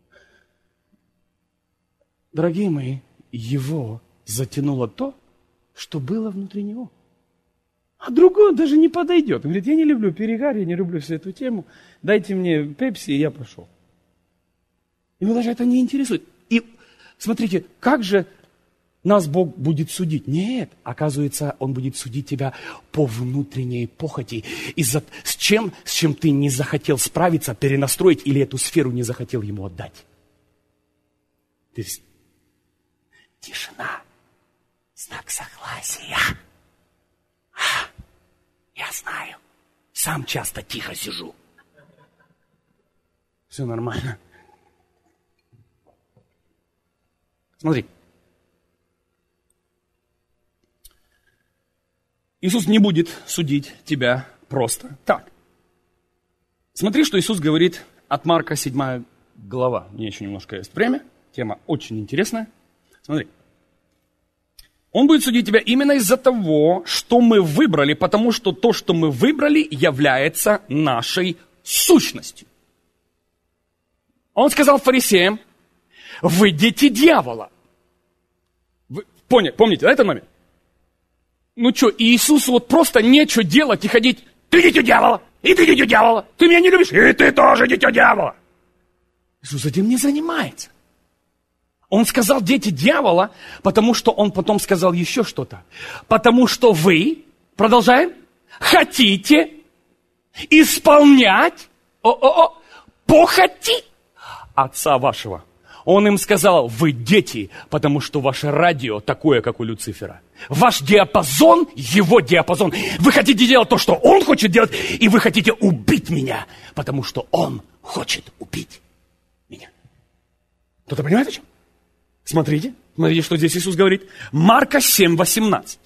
Дорогие мои, его затянуло то, что было внутри него. А другой даже не подойдет. Он говорит, я не люблю перегар, я не люблю всю эту тему. Дайте мне пепси, и я пошел. Его даже это не интересует. И смотрите, как же нас Бог будет судить? Нет, оказывается, Он будет судить тебя по внутренней похоти. С чем ты не захотел справиться, перенастроить, или эту сферу не захотел Ему отдать. То есть, тишина, знак согласия. Я знаю, сам часто тихо сижу. Все нормально. Смотри. Иисус не будет судить тебя просто так. Смотри, что Иисус говорит от Марка 7 глава. Мне еще немножко есть время. Тема очень интересная. Смотри. Он будет судить тебя именно из-за того, что мы выбрали, потому что то, что мы выбрали, является нашей сущностью. Он сказал фарисеям, вы дети дьявола. Вы помните, да, этот момент? Ну что, Иисусу просто нечего делать и ходить, ты дитя дьявола, и ты дитя дьявола, ты меня не любишь, и ты тоже дитя дьявола. Иисус этим не занимается. Он сказал дети дьявола, потому что он потом сказал еще что-то. Потому что вы, продолжаем, хотите исполнять похоти отца вашего. Он им сказал: вы дети, потому что ваше радио такое, как у Люцифера. Ваш диапазон, его диапазон. Вы хотите делать то, что он хочет делать, и вы хотите убить меня, потому что он хочет убить меня. Кто-то понимает о чем? Смотрите, что здесь Иисус говорит. Марка 7:18.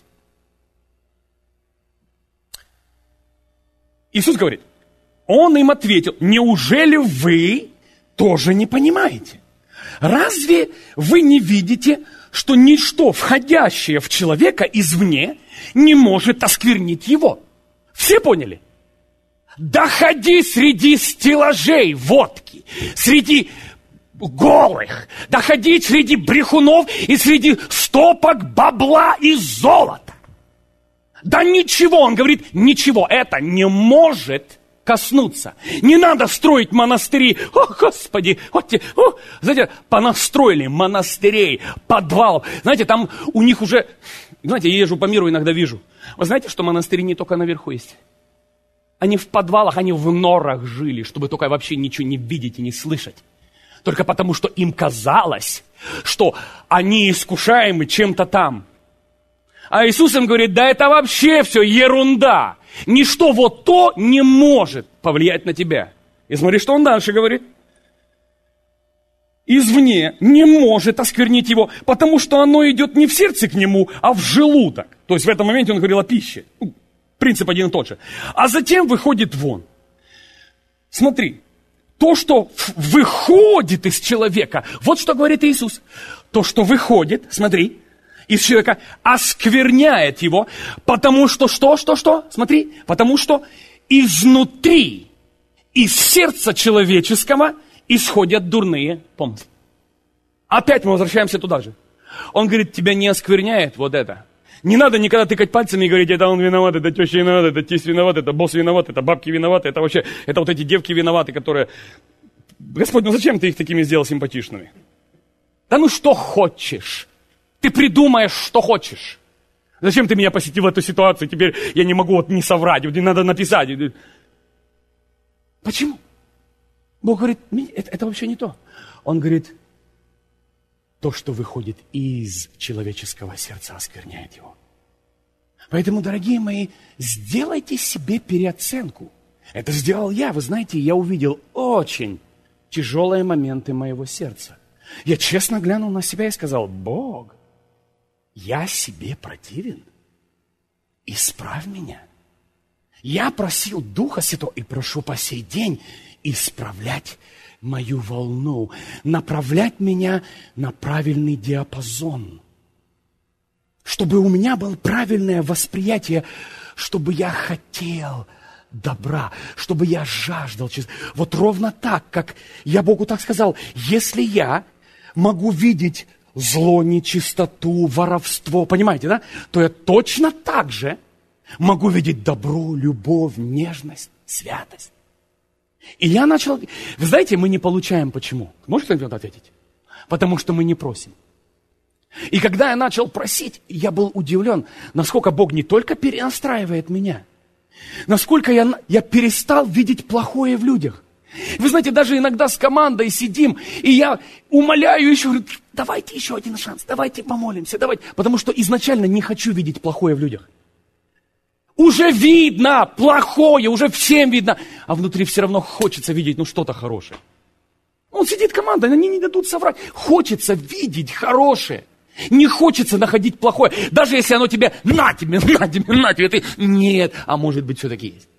Иисус говорит, он им ответил: неужели вы тоже не понимаете? Разве вы не видите, что ничто, входящее в человека извне, не может осквернить его? Все поняли? Да ходи среди стеллажей водки, среди голых, да ходи среди брехунов и среди стопок бабла и золота. Да ничего, он говорит, ничего, это не может коснуться. Не надо строить монастыри. О, Господи, знаете, понастроили монастырей, подвал. Знаете, там у них уже, знаете, я езжу по миру, иногда вижу. Вы знаете, что монастыри не только наверху есть? Они в подвалах, они в норах жили, чтобы только вообще ничего не видеть и не слышать. Только потому, что им казалось, что они искушаемы чем-то там. А Иисус им говорит, да это вообще все ерунда. Ничто вот то не может повлиять на тебя. И смотри, что он дальше говорит. Извне не может осквернить его, потому что оно идет не в сердце к нему, а в желудок. То есть в этом моменте он говорил о пище. Принцип один и тот же. А затем выходит вон. Смотри, то, что выходит из человека, вот что говорит Иисус. То, что выходит, смотри, из человека, оскверняет его, потому что что? Смотри, потому что изнутри, из сердца человеческого исходят дурные помыслы. Опять мы возвращаемся туда же. Он говорит, тебя не оскверняет вот это. Не надо никогда тыкать пальцами и говорить, это он виноват, это теща виноват, это тесть виноват, это босс виноват, это бабки виноваты, это вообще, это вот эти девки виноваты, которые... Господь, ну зачем ты их такими сделал симпатичными? Да ну что хочешь? Ты придумаешь, что хочешь. Зачем ты меня посетил в эту ситуацию? Теперь я не могу вот не соврать, вот не надо написать. Почему? Бог говорит, это вообще не то. Он говорит, то, что выходит из человеческого сердца, оскверняет его. Поэтому, дорогие мои, сделайте себе переоценку. Это сделал я. Вы знаете, я увидел очень тяжелые моменты моего сердца. Я честно глянул на себя и сказал, Бог, я себе противен. Исправь меня. Я просил Духа Святого и прошу по сей день исправлять мою волну, направлять меня на правильный диапазон. Чтобы у меня было правильное восприятие, чтобы я хотел добра, чтобы я жаждал чистоты. Вот ровно так, как я Богу так сказал, если я могу видеть зло, нечистоту, воровство, понимаете, да? То я точно так же могу видеть добро, любовь, нежность, святость. И я начал... Вы знаете, мы не получаем почему? Может кто-нибудь ответить? Потому что мы не просим. И когда я начал просить, я был удивлен, насколько Бог не только перенастраивает меня, насколько я перестал видеть плохое в людях. Вы знаете, даже иногда с командой сидим, и я умоляю еще, говорю, давайте еще один шанс, давайте помолимся, давайте. Потому что изначально не хочу видеть плохое в людях. Уже видно плохое, уже всем видно, а внутри все равно хочется видеть, что-то хорошее. Он сидит команда, они не дадут соврать. Хочется видеть хорошее. Не хочется находить плохое. Даже если оно тебе, на тебе, ты, нет, а может быть все-таки есть.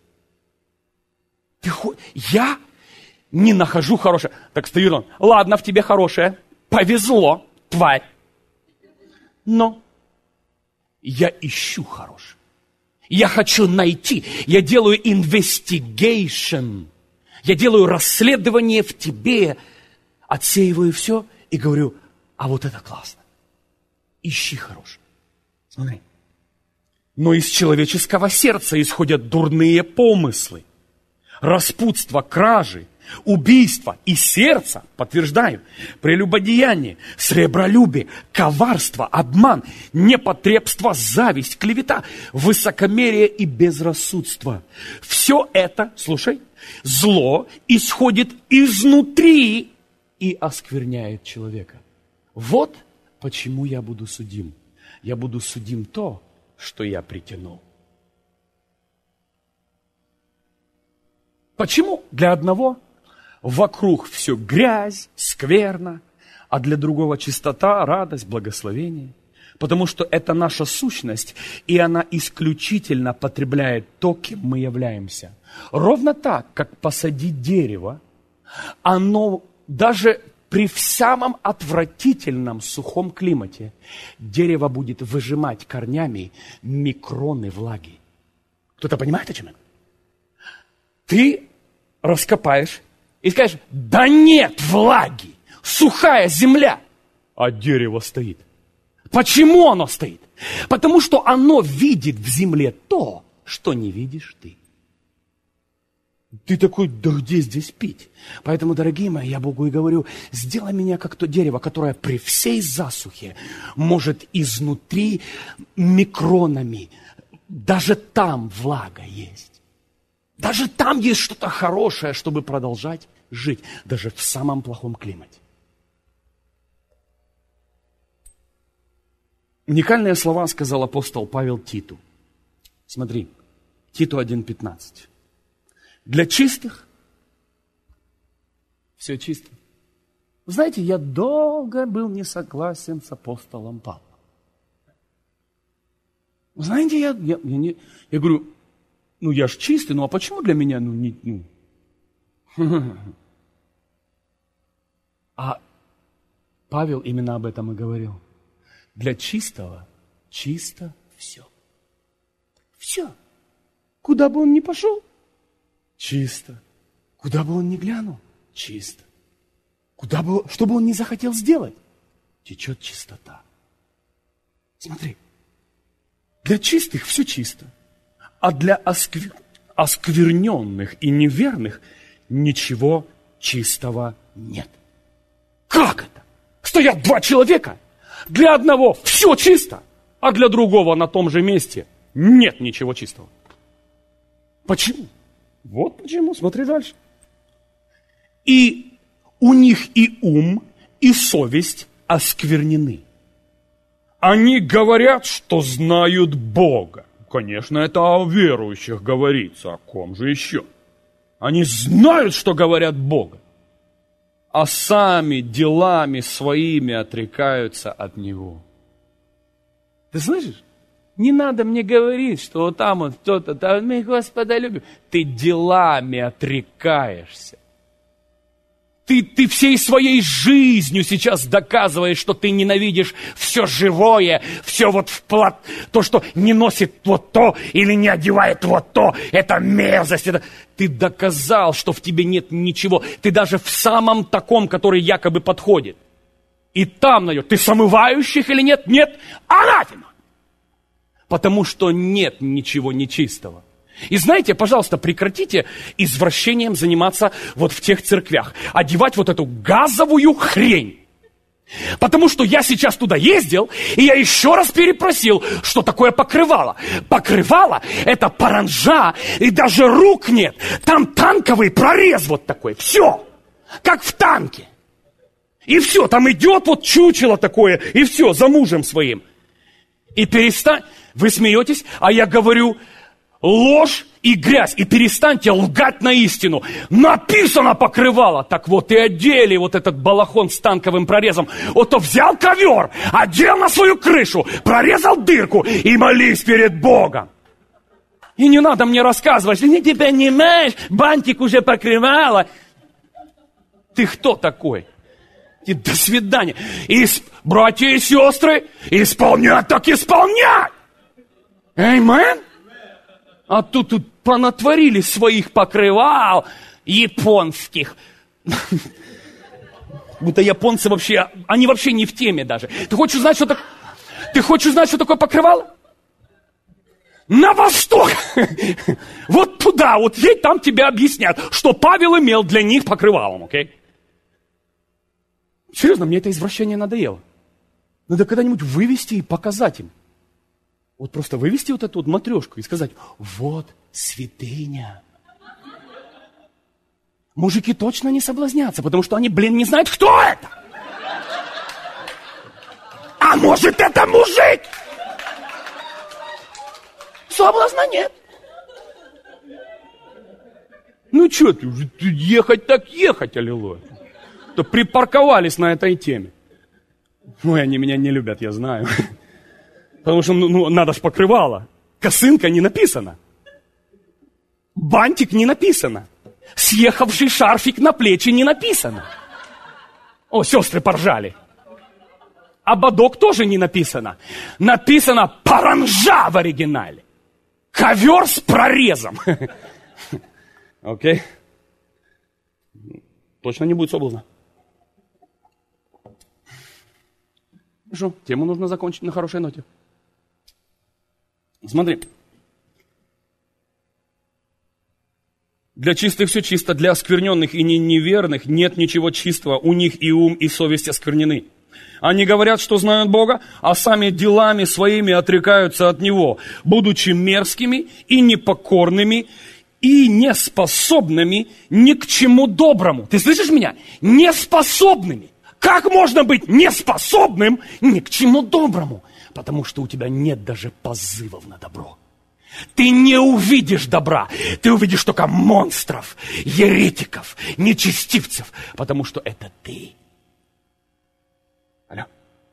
Я не нахожу хорошее. Так стоит он, ладно, в тебе хорошее, повезло, тварь. Но я ищу хорошее. Я хочу найти, я делаю investigation, я делаю расследование в тебе, отсеиваю все и говорю, а вот это классно. Ищи хорошее. Смотри. Но из человеческого сердца исходят дурные помыслы, распутство, кражи, убийство и сердца, подтверждаю, прелюбодеяние, сребролюбие, коварство, обман, непотребство, зависть, клевета, высокомерие и безрассудство. Все это, слушай, зло исходит изнутри и оскверняет человека. Вот почему я буду судим. Я буду судим то, что я притянул. Почему для одного вокруг все грязь, скверно, а для другого чистота, радость, благословение? Потому что это наша сущность, и она исключительно потребляет то, кем мы являемся. Ровно так, как посадить дерево, оно даже при самом отвратительном сухом климате дерево будет выжимать корнями микроны влаги. Кто-то понимает, о чем я? Ты раскопаешь и скажешь: да нет влаги, сухая земля, а дерево стоит. Почему оно стоит? Потому что оно видит в земле то, что не видишь ты. Ты такой: да где здесь пить? Поэтому, дорогие мои, я Богу и говорю: сделай меня как то дерево, которое при всей засухе может изнутри микронами, даже там влага есть. Даже там есть что-то хорошее, чтобы продолжать жить, даже в самом плохом климате. Уникальные слова сказал апостол Павел Титу. Смотри, Титу 1:15. Для чистых все чисто. Вы знаете, я долго был не согласен с апостолом Павлом. Вы знаете, я говорю: ну я ж чистый, ну а почему для меня, А Павел именно об этом и говорил. Для чистого чисто все. Все. Куда бы он ни пошел, чисто. Куда бы он ни глянул, чисто. Что бы он ни захотел сделать, течет чистота. Смотри, для чистых все чисто, а для оскверненных и неверных ничего чистого нет. Как это? Стоят два человека, для одного все чисто, а для другого на том же месте нет ничего чистого. Почему? Вот почему, смотри дальше. И у них и ум, и совесть осквернены. Они говорят, что знают Бога. Конечно, это о верующих говорится, о ком же еще? Они знают, что говорят Бога, а сами делами своими отрекаются от Него. Ты слышишь? Не надо мне говорить, что вот там вот кто-то, да мы Господа любим. Ты делами отрекаешься. Ты всей своей жизнью сейчас доказываешь, что ты ненавидишь все живое, все вот то, что не носит вот то или не одевает вот то. Это мерзость. Ты доказал, что в тебе нет ничего. Ты даже в самом таком, который якобы подходит. И там найдешь. Ты самывающих или нет? Нет. Анафема. Потому что нет ничего нечистого. И знаете, пожалуйста, прекратите извращением заниматься вот в тех церквях. Одевать вот эту газовую хрень. Потому что я сейчас туда ездил, и я еще раз перепросил, что такое покрывало. Покрывало – это паранжа, и даже рук нет. Там танковый прорез вот такой. Все, как в танке. И все, там идет вот чучело такое, и все, за мужем своим. И перестань, вы смеетесь, а я говорю... Ложь и грязь, и перестаньте лгать на истину. Написано покрывало. Так вот и одели вот этот балахон с танковым прорезом. Вот то взял ковер, одел на свою крышу, прорезал дырку и молись перед Богом. И не надо мне рассказывать, ты не понимаешь, бантик уже покрывало. Ты кто такой? И до свидания. Братья и сестры, исполнять так исполнять. Аминь. А тут понатворили своих покрывал японских. Будто японцы вообще, они вообще не в теме даже. Ты хочешь узнать, что такое покрывало? На восток! Вот туда, вот едь, там тебе объяснят, что Павел имел для них покрывалом, окей? Серьезно, мне это извращение надоело. Надо когда-нибудь вывести и показать им. Вот просто вывести вот эту вот матрешку и сказать, вот святыня. Мужики точно не соблазнятся, потому что они, не знают, кто это. А может, это мужик? Соблазна нет. Ну что ты, ехать так ехать, аллилуйя. То припарковались на этой теме. Ой, они меня не любят, я знаю. Потому что, надо ж покрывало. Косынка не написано. Бантик не написано. Съехавший шарфик на плечи не написано. О, сестры поржали. Ободок тоже не написано. Написано паранжа в оригинале. Ковер с прорезом. Окей? Точно не будет соблазна. Хорошо, тему нужно закончить на хорошей ноте. Смотри. Для чистых все чисто, для оскверненных и неверных нет ничего чистого. У них и ум, и совесть осквернены. Они говорят, что знают Бога, а сами делами своими отрекаются от Него, будучи мерзкими и непокорными, и неспособными ни к чему доброму. Ты слышишь меня? Неспособными. Как можно быть неспособным ни к чему доброму? Потому что у тебя нет даже позывов на добро. Ты не увидишь добра, ты увидишь только монстров, еретиков, нечестивцев, потому что это ты. Алло.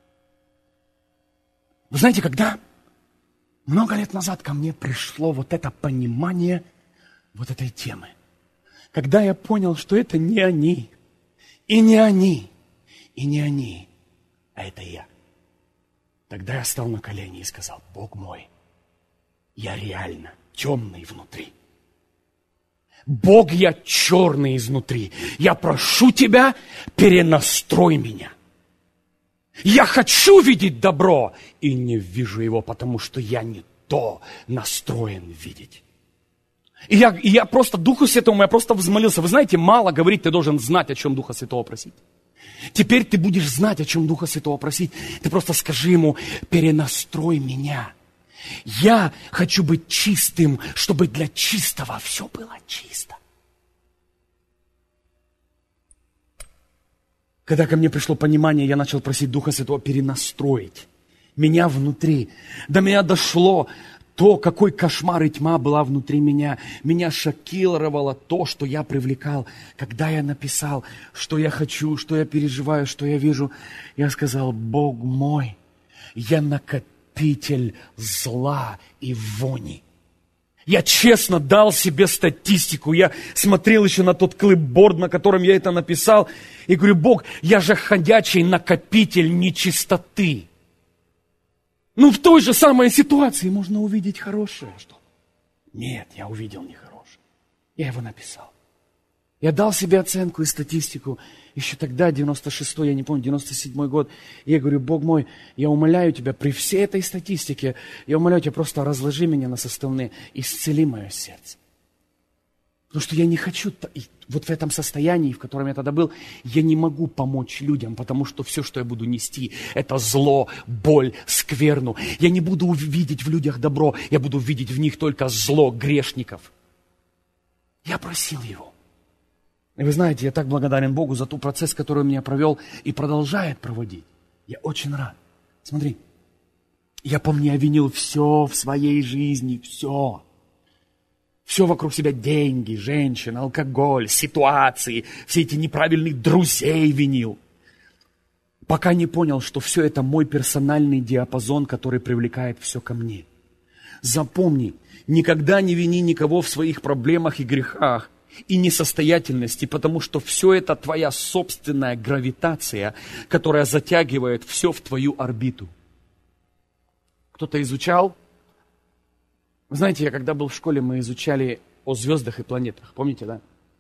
Вы знаете, когда много лет назад ко мне пришло вот это понимание вот этой темы, когда я понял, что это не они, и не они, и не они, а это я. Тогда я стал на колени и сказал, Бог мой, я реально темный внутри. Бог, я черный изнутри. Я прошу Тебя, перенастрой меня. Я хочу видеть добро и не вижу его, потому что я не то настроен видеть. И я просто Духу Святому, я просто взмолился. Вы знаете, мало говорить, ты должен знать, о чем Духа Святого просить. Теперь ты будешь знать, о чем Духа Святого просить. Ты просто скажи ему, перенастрой меня. Я хочу быть чистым, чтобы для чистого все было чисто. Когда ко мне пришло понимание, я начал просить Духа Святого перенастроить меня внутри. До меня дошло то, какой кошмар и тьма была внутри меня. Меня шокировало то, что я привлекал. Когда я написал, что я хочу, что я переживаю, что я вижу, я сказал, Бог мой, я накопитель зла и вони. Я честно дал себе статистику. Я смотрел еще на тот клипборд, на котором я это написал. И говорю, Бог, я же ходячий накопитель нечистоты. В той же самой ситуации можно увидеть хорошее. Что? Нет, я увидел нехорошее. Я его написал. Я дал себе оценку и статистику. Еще тогда, 96-й, я не помню, 97-й год. И я говорю, Бог мой, я умоляю Тебя, при всей этой статистике, я умоляю Тебя, просто разложи меня на составные, исцели мое сердце. Потому что я не хочу, вот в этом состоянии, в котором я тогда был, я не могу помочь людям, потому что все, что я буду нести, это зло, боль, скверну. Я не буду видеть в людях добро, я буду видеть в них только зло грешников. Я просил Его. И вы знаете, я так благодарен Богу за тот процесс, который он меня провел и продолжает проводить. Я очень рад. Смотри, я помню, я винил все в своей жизни, все. Все вокруг себя, деньги, женщины, алкоголь, ситуации, все эти неправильных друзей винил. Пока не понял, что все это мой персональный диапазон, который привлекает все ко мне. Запомни, никогда не вини никого в своих проблемах и грехах и несостоятельности, потому что все это твоя собственная гравитация, которая затягивает все в твою орбиту. Кто-то изучал? Вы знаете, я когда был в школе, мы изучали о звездах и планетах. Помните, да?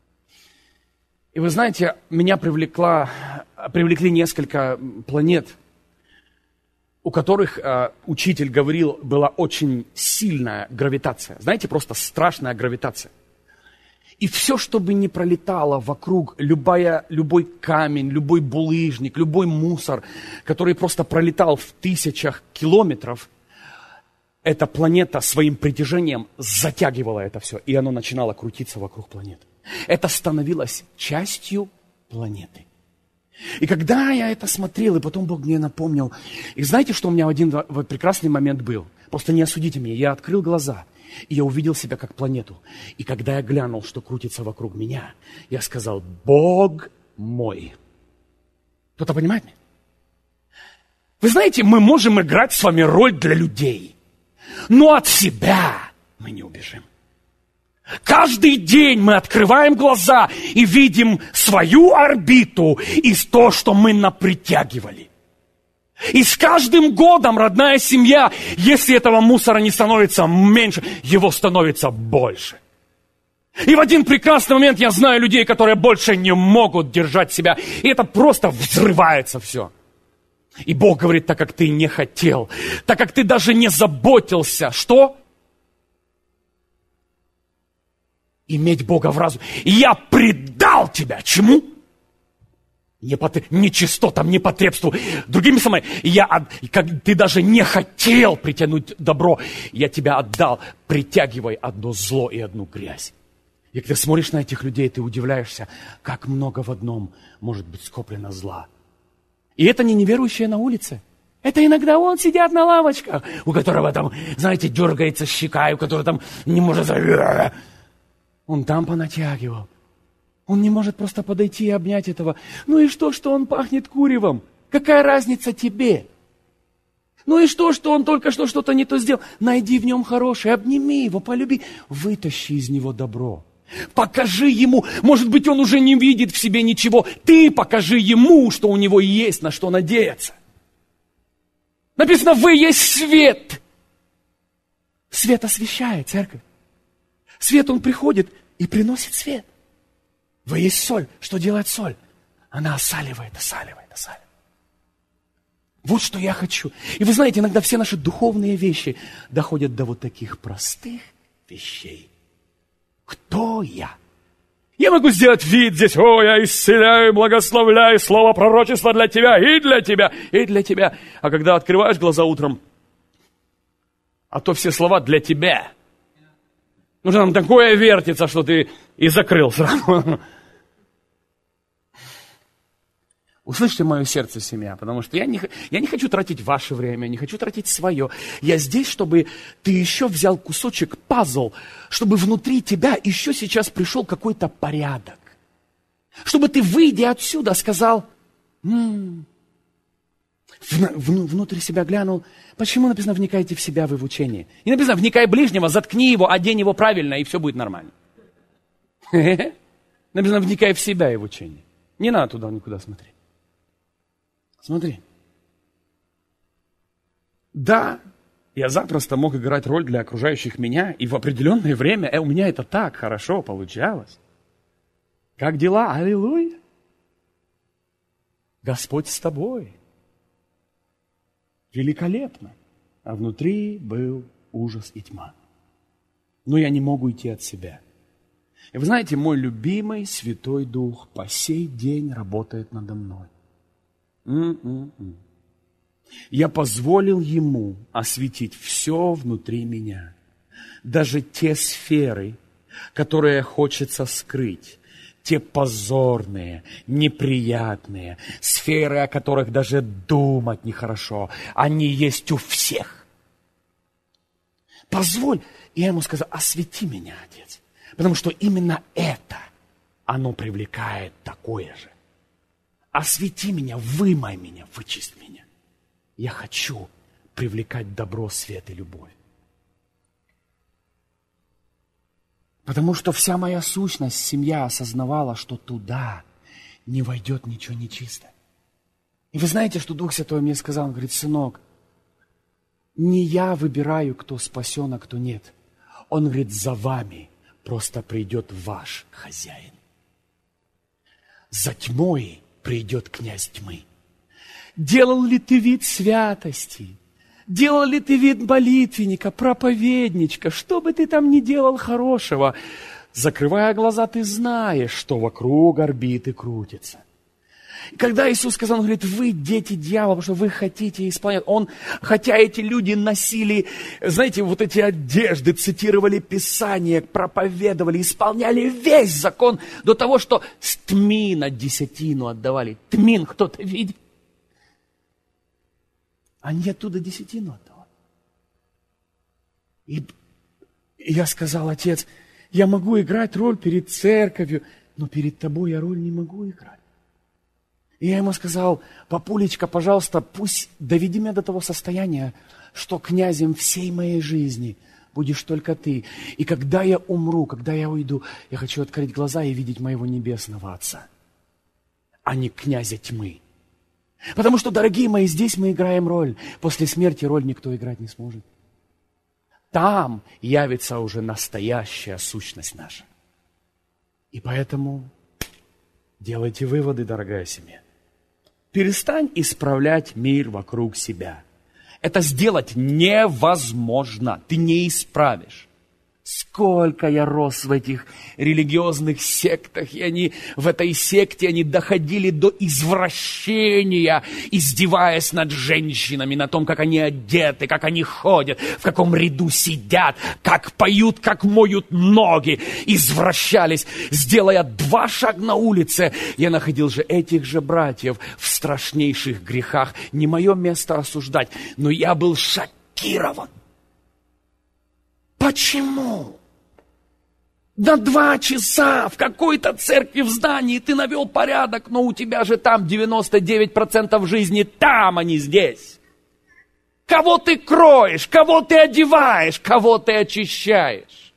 И вы знаете, меня привлекли несколько планет. у которых, учитель говорил, была очень сильная гравитация. Знаете, просто страшная гравитация. И все, что бы ни пролетало вокруг, любой камень, любой булыжник, любой мусор, который просто пролетал в тысячах километров, эта планета своим притяжением затягивала это все, и оно начинало крутиться вокруг планеты. Это становилось частью планеты. И когда я это смотрел, и потом Бог мне напомнил, и знаете, что у меня один прекрасный момент был? Просто не осудите меня, я открыл глаза, и я увидел себя как планету. И когда я глянул, что крутится вокруг меня, я сказал: Бог мой. Кто-то понимает меня? Вы знаете, мы можем играть с вами роль для людей, но от себя мы не убежим. Каждый день мы открываем глаза и видим свою орбиту из того, что мы напритягивали. И с каждым годом, родная семья, если этого мусора не становится меньше, его становится больше. И в один прекрасный момент я знаю людей, которые больше не могут держать себя. И это просто взрывается все. И Бог говорит: так как ты не хотел, так как ты даже не заботился, что? Иметь Бога в разуме. И я предал тебя. Чему? Нечистотам, непотребству. Другими словами, ты даже не хотел притянуть добро. Я тебя отдал. Притягивай одно зло и одну грязь. И когда ты смотришь на этих людей, ты удивляешься, как много в одном может быть скоплено зла. И это не неверующие на улице. Это иногда сидят на лавочках, у которого там, знаете, дергается щека, у которого там не может... Он там понатягивал. Он не может просто подойти и обнять этого. Ну и что он пахнет куревом? Какая разница тебе? Ну и что он только что что-то не то сделал? Найди в нем хорошее, обними его, полюби. Вытащи из него добро. Покажи ему. Может быть, он уже не видит в себе ничего. Ты покажи ему, что у него есть, на что надеяться. Написано: вы есть свет. Свет освещает церковь. Свет, он приходит и приносит свет. Вы есть соль. Что делает соль? Она осаливает. Вот что я хочу. И вы знаете, иногда все наши духовные вещи доходят до вот таких простых вещей. Кто я? Я могу сделать вид здесь: я исцеляю, благословляю, слово пророчества для тебя, и для тебя, и для тебя. А когда открываешь глаза утром, а то все слова для тебя. Ну, там такое вертится, что ты и закрыл сразу. Услышьте мое сердце, семья, потому что я не хочу тратить ваше время, не хочу тратить свое. Я здесь, чтобы ты еще взял кусочек пазл, чтобы внутри тебя еще сейчас пришел какой-то порядок. Чтобы ты, выйдя отсюда, сказал: внутрь себя глянул. Почему написано: вникайте в себя, вы в учении? Не написано: вникай ближнего, заткни его, одень его правильно, и все будет нормально. Написано: вникай в себя и в учение. Не надо туда никуда смотреть. Смотри. Да, я запросто мог играть роль для окружающих меня, и в определенное время у меня это так хорошо получалось. Как дела? Аллилуйя. Господь с тобой. Великолепно. А внутри был ужас и тьма. Но я не мог уйти от себя. И вы знаете, мой любимый Святой Дух по сей день работает надо мной. Я позволил Ему осветить все внутри меня. Даже те сферы, которые хочется скрыть. Те позорные, неприятные, сферы, о которых даже думать нехорошо. Они есть у всех. Позволь. И я ему сказал: освети меня, Отец. Потому что именно это, оно привлекает такое же. Освети меня, вымой меня, вычисть меня. Я хочу привлекать добро, свет и любовь. Потому что вся моя сущность, семья осознавала, что туда не войдет ничего нечистое. И вы знаете, что Дух Святой мне сказал? Он говорит: сынок, не я выбираю, кто спасен, а кто нет. Он говорит: за вами просто придет ваш хозяин. За тьмой придет князь тьмы. Делал ли ты вид святости? Делал ли ты вид молитвенника, проповедничка? Что бы ты там ни делал хорошего, закрывая глаза, ты знаешь, что вокруг орбиты крутится. И когда Иисус сказал, Он говорит, вы дети дьявола, потому что вы хотите исполнять. Хотя эти люди носили, знаете, вот эти одежды, цитировали Писание, проповедовали, исполняли весь закон до того, что с тмина десятину отдавали. Тмин кто-то видит? Они оттуда десятину отдавали. И я сказал, Отец, я могу играть роль перед церковью, но перед тобой я роль не могу играть. И я ему сказал, папулечка, пожалуйста, пусть доведи меня до того состояния, что князем всей моей жизни будешь только ты. И когда я умру, когда я уйду, я хочу открыть глаза и видеть моего небесного Отца, а не князя тьмы. Потому что, дорогие мои, здесь мы играем роль. После смерти роль никто играть не сможет. Там явится уже настоящая сущность наша. И поэтому делайте выводы, дорогая семья. Перестань исправлять мир вокруг себя. Это сделать невозможно. Ты не исправишь. Сколько я рос в этих религиозных сектах, и они в этой секте они доходили до извращения, издеваясь над женщинами, на том, как они одеты, как они ходят, в каком ряду сидят, как поют, как моют ноги, извращались. Сделая 2 шага на улице, я находил же этих же братьев в страшнейших грехах. Не мое место осуждать, но я был шокирован. Почему? На 2 часа в какой-то церкви в здании ты навел порядок, но у тебя же там 99% жизни там, а не здесь. Кого ты кроешь, кого ты одеваешь, кого ты очищаешь?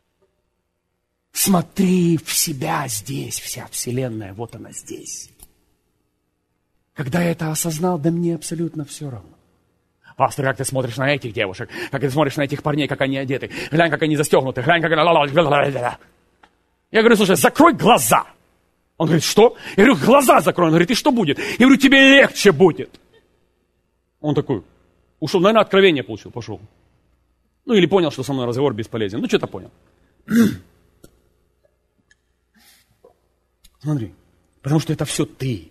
Смотри в себя здесь, вся вселенная, вот она здесь. Когда я это осознал, да мне абсолютно все равно. Пастор, как ты смотришь на этих девушек, как ты смотришь на этих парней, как они одеты, глянь, как они застегнуты, глянь, как они... Я говорю, слушай, закрой глаза. Он говорит, что? Я говорю, глаза закрой. Он говорит, и что будет? Я говорю, тебе легче будет. Он такой, ушел, наверное, откровение получил, пошел. Ну, или понял, что со мной разговор бесполезен. Ну, что-то понял. Смотри, потому что это все ты.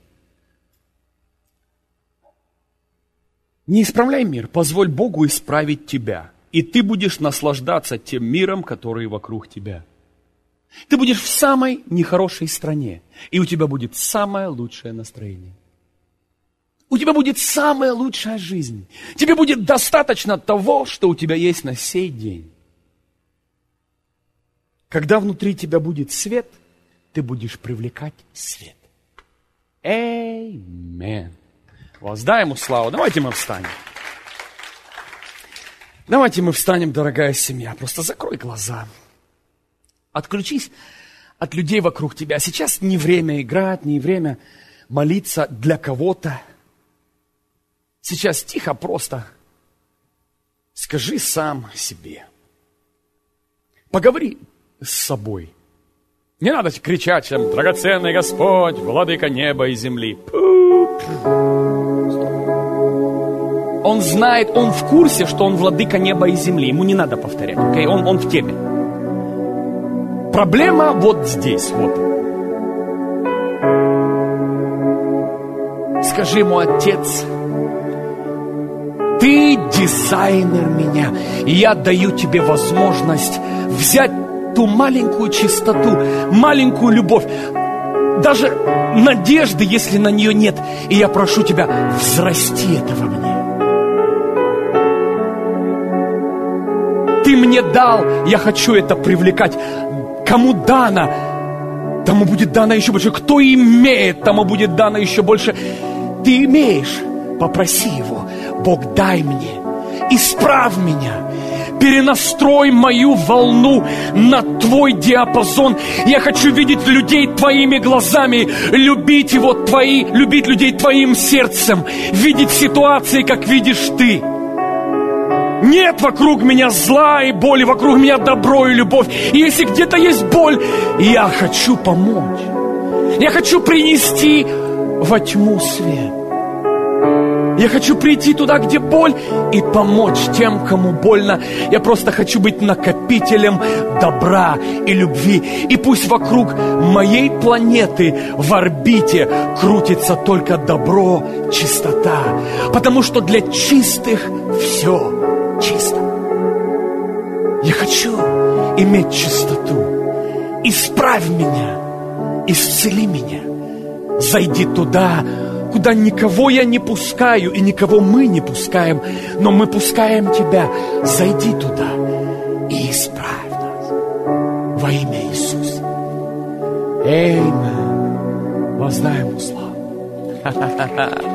Не исправляй мир, позволь Богу исправить тебя. И ты будешь наслаждаться тем миром, который вокруг тебя. Ты будешь в самой нехорошей стране, и у тебя будет самое лучшее настроение. У тебя будет самая лучшая жизнь. Тебе будет достаточно того, что у тебя есть на сей день. Когда внутри тебя будет свет, ты будешь привлекать свет. Аминь. Воздай ему славу. Давайте мы встанем. Давайте мы встанем, дорогая семья. Просто закрой глаза. Отключись от людей вокруг тебя. Сейчас не время играть, не время молиться для кого-то. Сейчас тихо просто скажи сам себе. Поговори с собой. Не надо кричать, драгоценный Господь, владыка неба и земли. Он знает, он в курсе, что он владыка неба и земли. Ему не надо повторять, окей? Он в теме. Проблема вот здесь, вот. Скажи ему, Отец, ты дизайнер меня, и я даю тебе возможность взять ту маленькую чистоту, маленькую любовь, даже надежды, если на нее нет, и я прошу тебя, взрасти это во мне. Ты мне дал, я хочу это привлекать. Кому дано, тому будет дано еще больше. Кто имеет, тому будет дано еще больше. Ты имеешь, попроси его. Бог, дай мне, исправь меня, перенастрой мою волну на твой диапазон. Я хочу видеть людей твоими глазами, любить людей твоим сердцем, видеть ситуации, как видишь ты. Нет вокруг меня зла и боли, вокруг меня добро и любовь. И если где-то есть боль, я хочу помочь. Я хочу принести во тьму свет. Я хочу прийти туда, где боль, и помочь тем, кому больно. Я просто хочу быть накопителем добра и любви. И пусть вокруг моей планеты в орбите крутится только добро, чистота. Потому что для чистых все чисто. Я хочу иметь чистоту. Исправь меня, исцели меня. Зайди туда, куда никого я не пускаю, и никого мы не пускаем, но мы пускаем Тебя. Зайди туда и исправь нас во имя Иисуса. Аминь. Воздай Ему славу.